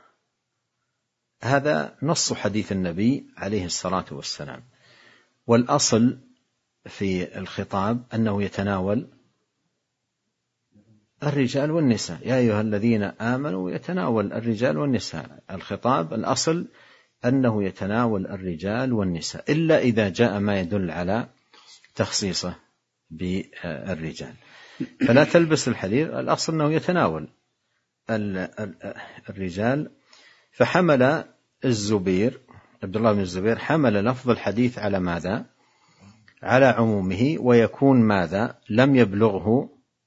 هذا نص حديث النبي عليه الصلاة والسلام، والأصل في الخطاب أنه يتناول الرجال والنساء، يا أيها الذين آمنوا يتناول الرجال والنساء. الخطاب الأصل أنه يتناول الرجال والنساء، إلا إذا جاء ما يدل على تخصيصه بالرجال. فلا تلبس الحرير الأصل أنه يتناول الرجال. فحمل الزبير عبد الله بن الزبير حمل لفظ الحديث على ماذا؟ على عمومه، ويكون ماذا؟ لم يبلغه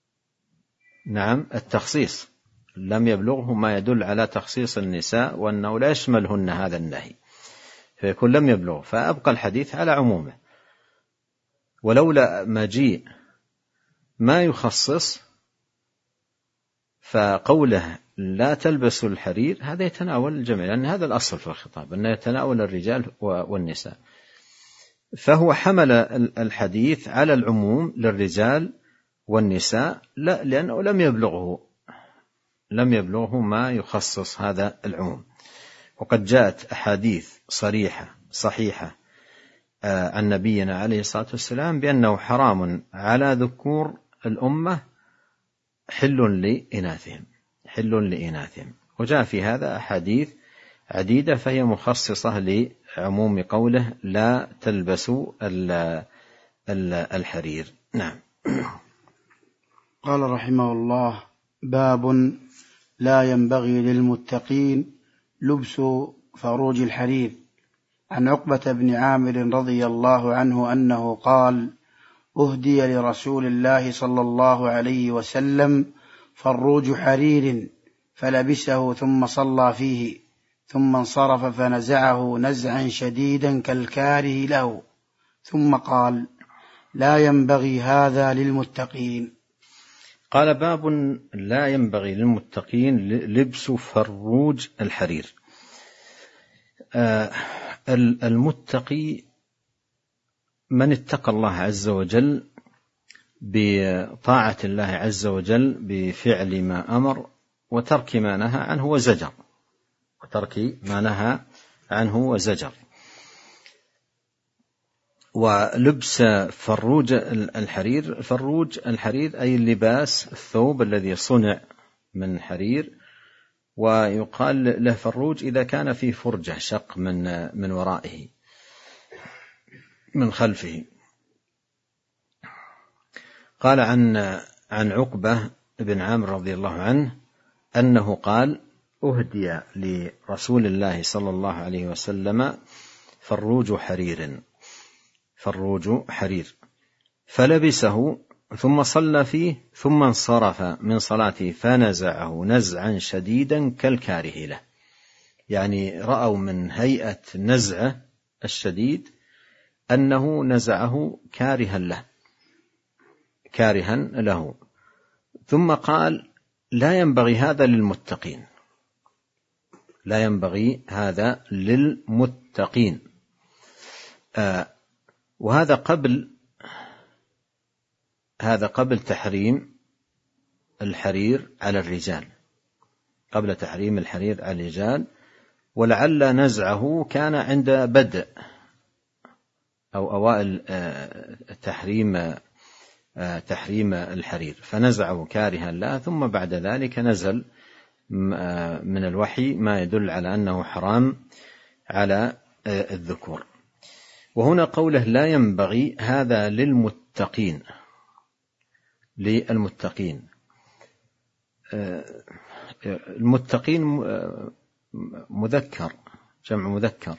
التخصيص، لم يبلغه ما يدل على تخصيص النساء وأنه لا يشملهن هذا النهي، فيكون لم يبلغ، فأبقى الحديث على عمومه. ولولا مجيء ما يخصص فقوله لا تلبسوا الحرير هذا يتناول الجميع، لأن هذا الأصل في الخطاب أنه يتناول الرجال والنساء، فهو حمل الحديث على العموم للرجال والنساء، لا لأنه لم يبلغه ما يخصص هذا العموم. وقد جاءت أحاديث صريحة صحيحة عن نبينا عليه الصلاة والسلام بأنه حرام على ذكور الأمة حل لإناثهم، وجاء في هذا أحاديث عديدة فهي مخصصة لعموم قوله لا تلبسوا الحرير. نعم. قال رحمه الله باب لا ينبغي للمتقين لبس فروج الحرير. عن عقبة بن عامر رضي الله عنه أنه قال أهدي لرسول الله صلى الله عليه وسلم فروج حرير فلبسه ثم صلى فيه، ثم انصرف فنزعه نزعا شديدا كالكاره له، ثم قال لا ينبغي هذا للمتقين. قال باب لا ينبغي للمتقين لبس فروج الحرير. المتقي من اتقى الله عز وجل بطاعة الله عز وجل بفعل ما أمر وترك ما نهى عنه وزجر. ولبس فروج الحرير، فروج الحرير أي اللباس الثوب الذي صنع من حرير، ويقال له فروج إذا كان في فرجة شق من ورائه من خلفه. قال عن عقبة بن عامر رضي الله عنه أنه قال أهدي لرسول الله صلى الله عليه وسلم فروج حرير فلبسه ثم صلى فيه ثم انصرف من صلاته فنزعه نزعا شديدا كالكاره له، يعني رأوا من هيئة نزعه الشديد أنه نزعه كارها له. ثم قال لا ينبغي هذا للمتقين، لا ينبغي هذا للمتقين. وهذا قبل تحريم الحرير على الرجال، قبل تحريم الحرير على الرجال، ولعل نزعه كان عند بدء أو أوائل تحريم الحرير، فنزعه كارها له، ثم بعد ذلك نزل من الوحي ما يدل على أنه حرام على الذكور. وهنا قوله لا ينبغي، هذا للمتقين، المتقين مذكر، جمع مذكر،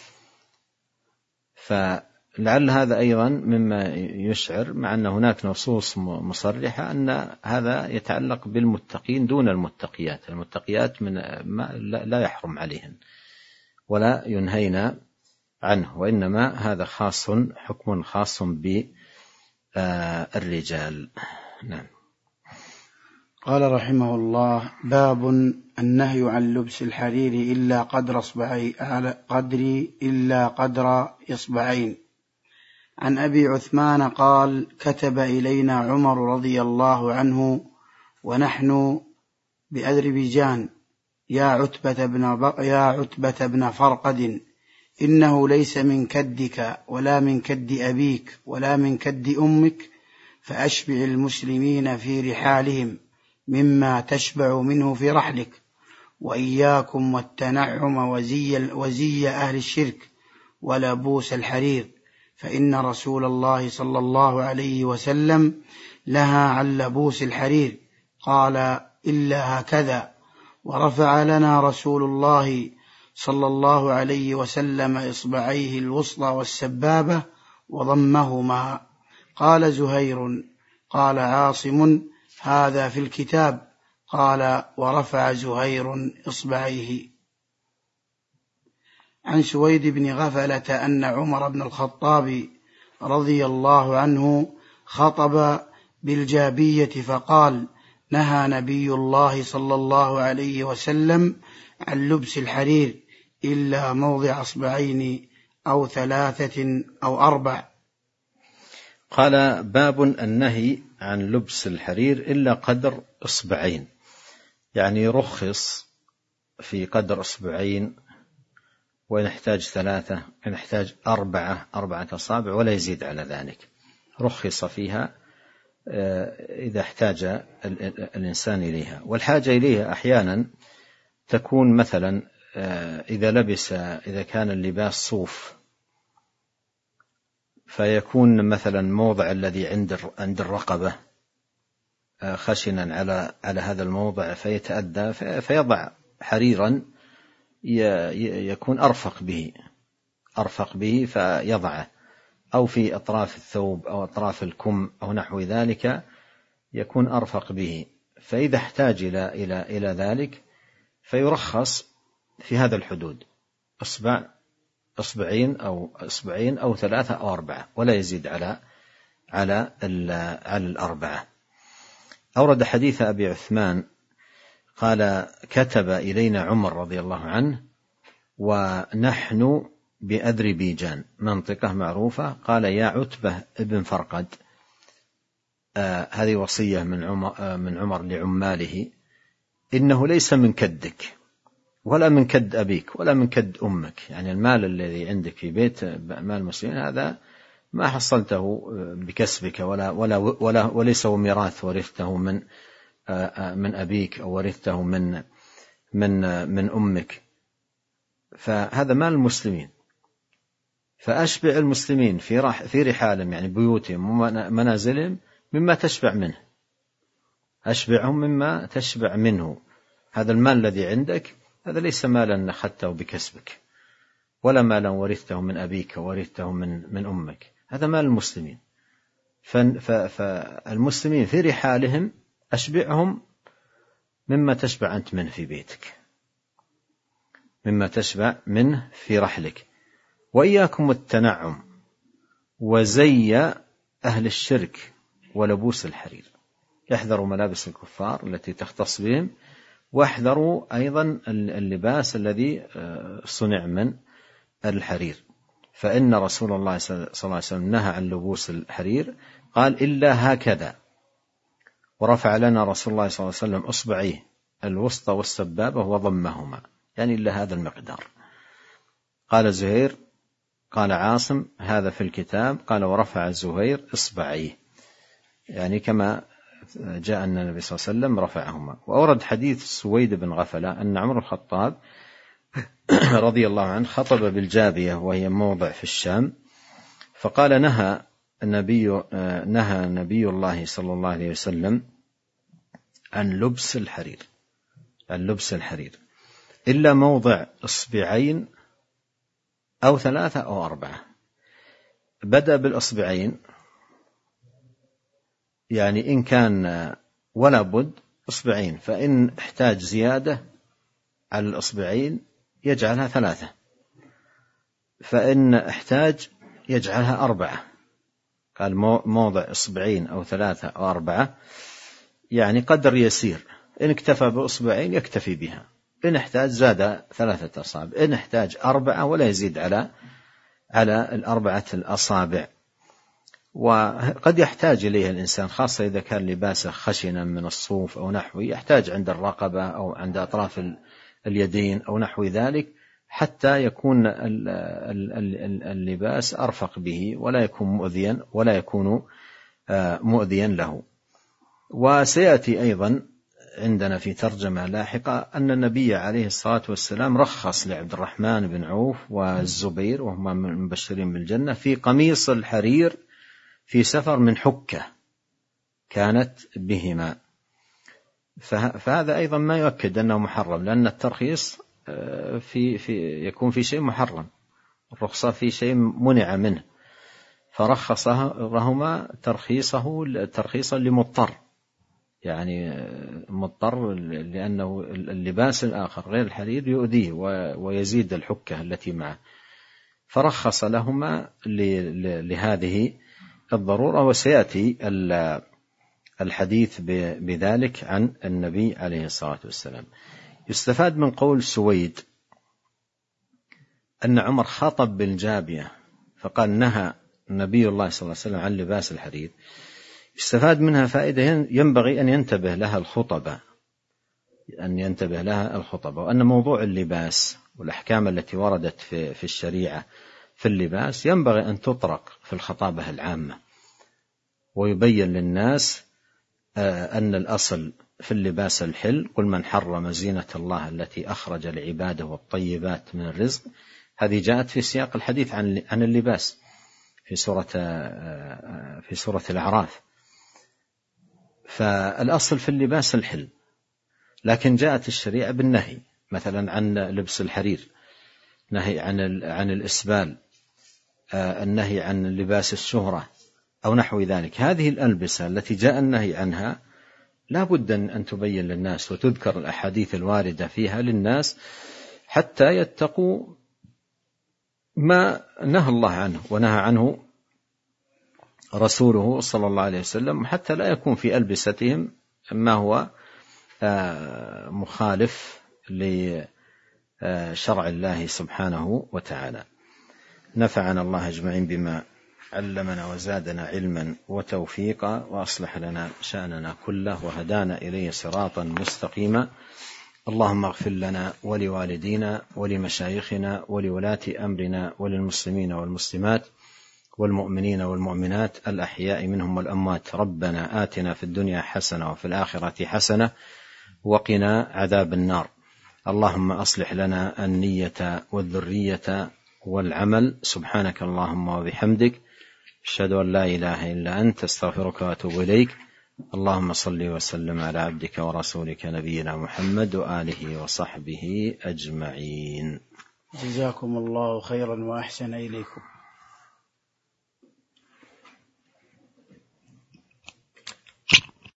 فلعل هذا أيضا مما يشعر، مع أن هناك نصوص مصرحة أن هذا يتعلق بالمتقين دون المتقيات. المتقيات لا يحرم عليهن ولا ينهينا عنه، وإنما هذا حكم خاص بالرجال. نعم. قال رحمه الله: باب النهي عن لبس الحرير إلا قدر إصبعين. عن أبي عثمان قال: كتب إلينا عمر رضي الله عنه ونحن بأذربيجان: يا عتبة بن فرقد، إنه ليس من كدك ولا من كد أبيك ولا من كد أمك، فأشبع المسلمين في رحالهم مما تشبع منه في رحلك، وإياكم والتنعم وزي أهل الشرك ولبوس الحرير، فإن رسول الله صلى الله عليه وسلم لها عن لبوس الحرير، قال: إلا هكذا. ورفع لنا رسول الله صلى الله عليه وسلم إصبعيه الوسطى والسبابة وضمهما. قال زهير: قال عاصم: هذا في الكتاب. قال: ورفع زهير إصبعيه. عن سويد بن غفلة أن عمر بن الخطاب رضي الله عنه خطب بالجابية فقال: نهى نبي الله صلى الله عليه وسلم عن لبس الحرير إلا موضع أصبعين أو 3 أو 4. قال: باب النهي عن لبس الحرير إلا قدر إصبعين، يعني رخص في قدر إصبعين، وإن احتاج 3، إن احتاج 4 أصابع ولا يزيد على ذلك، رخص فيها إذا احتاج الإنسان إليها. والحاجة إليها أحيانا تكون مثلا إذا كان اللباس صوف، فيكون مثلا موضع الذي عند الرقبة خشنا على هذا الموضع فيتأذى، فيضع حريرا يكون أرفق به فيضعه، أو في أطراف الثوب أو أطراف الكم أو نحو ذلك يكون أرفق به. فإذا احتاج إلى ذلك فيرخص في هذا الحدود، أصبعين أو 3 أو 4 ولا يزيد على 4. أورد حديث أبي عثمان قال: كتب إلينا عمر رضي الله عنه ونحن بأذربيجان، منطقة معروفة، قال: يا عتبة ابن فرقد. هذه وصية من عمر لعماله: إنه ليس من كدك ولا من كد أبيك ولا من كد أمك، يعني المال الذي عندك في بيت مال المسلمين هذا ما حصلته بكسبك وليس هو ميراث ورثته من أبيك أو ورثته من أمك، فهذا مال المسلمين. فأشبع المسلمين في رحالهم، يعني بيوتهم ومنازلهم، مما تشبع منه، أشبعهم مما تشبع منه. هذا المال الذي عندك هذا ليس مالا أخذته بكسبك ولا مالا ورثته من أبيك ورثته من أمك، هذا مال المسلمين. فالمسلمين في رحالهم أشبعهم مما تشبع أنت منه في بيتك، مما تشبع منه في رحلك. وإياكم التنعم وزي أهل الشرك ولبوس الحرير، يحذروا ملابس الكفار التي تختص بهم، واحذروا أيضا اللباس الذي صنع من الحرير، فإن رسول الله صلى الله عليه وسلم نهى عن لبوس الحرير، قال إلا هكذا، ورفع لنا رسول الله صلى الله عليه وسلم إصبعيه الوسطى والسبابة وضمهما، يعني إلا هذا المقدار. قال زهير قال عاصم هذا في الكتاب، قال ورفع زهير إصبعيه، يعني كما جاء أن النبي صلى الله عليه وسلم رفعهما. وأورد حديث سويد بن غفلة أن عمر الخطاب رضي الله عنه خطب بالجابية وهي موضع في الشام، فقال نهى نبي الله صلى الله عليه وسلم عن لبس الحرير إلا موضع إصبعين أو 3 أو 4. بدأ بالإصبعين، يعني إن كان ولا بد إصبعين، فإن احتاج زيادة على الإصبعين يجعلها 3، فإن احتاج يجعلها 4. قال موضع إصبعين أو 3 أو 4، يعني قدر يسير، إن اكتفى بإصبعين يكتفي بها، إن احتاج زاد 3 أصابع، إن احتاج 4 ولا يزيد على 4 الأصابع. وقد يحتاج إليها الإنسان، خاصة إذا كان لباسه خشنا من الصوف أو نحوه، يحتاج عند الرقبة أو عند أطراف اليدين أو نحو ذلك، حتى يكون اللباس أرفق به ولا يكون مؤذيا له. وسيأتي أيضا عندنا في ترجمة لاحقة أن النبي عليه الصلاة والسلام رخص لعبد الرحمن بن عوف والزبير وهما من المبشرين بالجنة في قميص الحرير في سفر من حكة كانت بهما، فهذا أيضا ما يؤكد أنه محرم، لأن الترخيص يكون في شيء محرم، الرخصة في شيء منع منه، فرخصهما ترخيصا لمضطر، يعني مضطر لأنه اللباس الآخر غير الحرير يؤذيه ويزيد الحكة التي معه، فرخص لهما لهذه الضرورة. وسيأتي الحديث بذلك عن النبي عليه الصلاة والسلام. يستفاد من قول سويد أن عمر خطب بالجابية فقال نهى نبي الله صلى الله عليه وسلم عن لباس الحرير. يستفاد منها فائدة ينبغي أن ينتبه لها الخطبة، وأن موضوع اللباس والأحكام التي وردت في الشريعة في اللباس ينبغي أن تطرق في الخطابة العامة، ويبين للناس أن الأصل في اللباس الحل، قل من حرم زينة الله التي أخرج لعباده والطيبات من الرزق. هذه جاءت في سياق الحديث عن اللباس في سورة الأعراف، فالأصل في اللباس الحل، لكن جاءت الشريعة بالنهي، مثلا عن لبس الحرير، نهي عن الإسبال، النهي عن لباس الشهرة أو نحو ذلك. هذه الألبسة التي جاء النهي عنها لا بد أن تبين للناس وتذكر الأحاديث الواردة فيها للناس حتى يتقوا ما نهى الله عنه ونهى عنه رسوله صلى الله عليه وسلم، حتى لا يكون في ألبستهم ما هو مخالف لشرع الله سبحانه وتعالى. نفعنا الله أجمعين بما علمنا وزادنا علما وتوفيقا، وأصلح لنا شأننا كله وهدانا إليه صراطا مستقيما. اللهم اغفر لنا ولوالدينا ولمشايخنا ولولاة أمرنا وللمسلمين والمسلمات والمؤمنين والمؤمنات الأحياء منهم والأموات. ربنا آتنا في الدنيا حسنة وفي الآخرة حسنة وقنا عذاب النار. اللهم أصلح لنا النية والذرية والعمل. سبحانك اللهم وبحمدك، أشهد أن لا إله إلا أنت، استغفرك وأتوب إليك. اللهم صل وسلم على عبدك ورسولك نبينا محمد وآله وصحبه أجمعين. جزاكم الله خيرا وأحسن إليكم.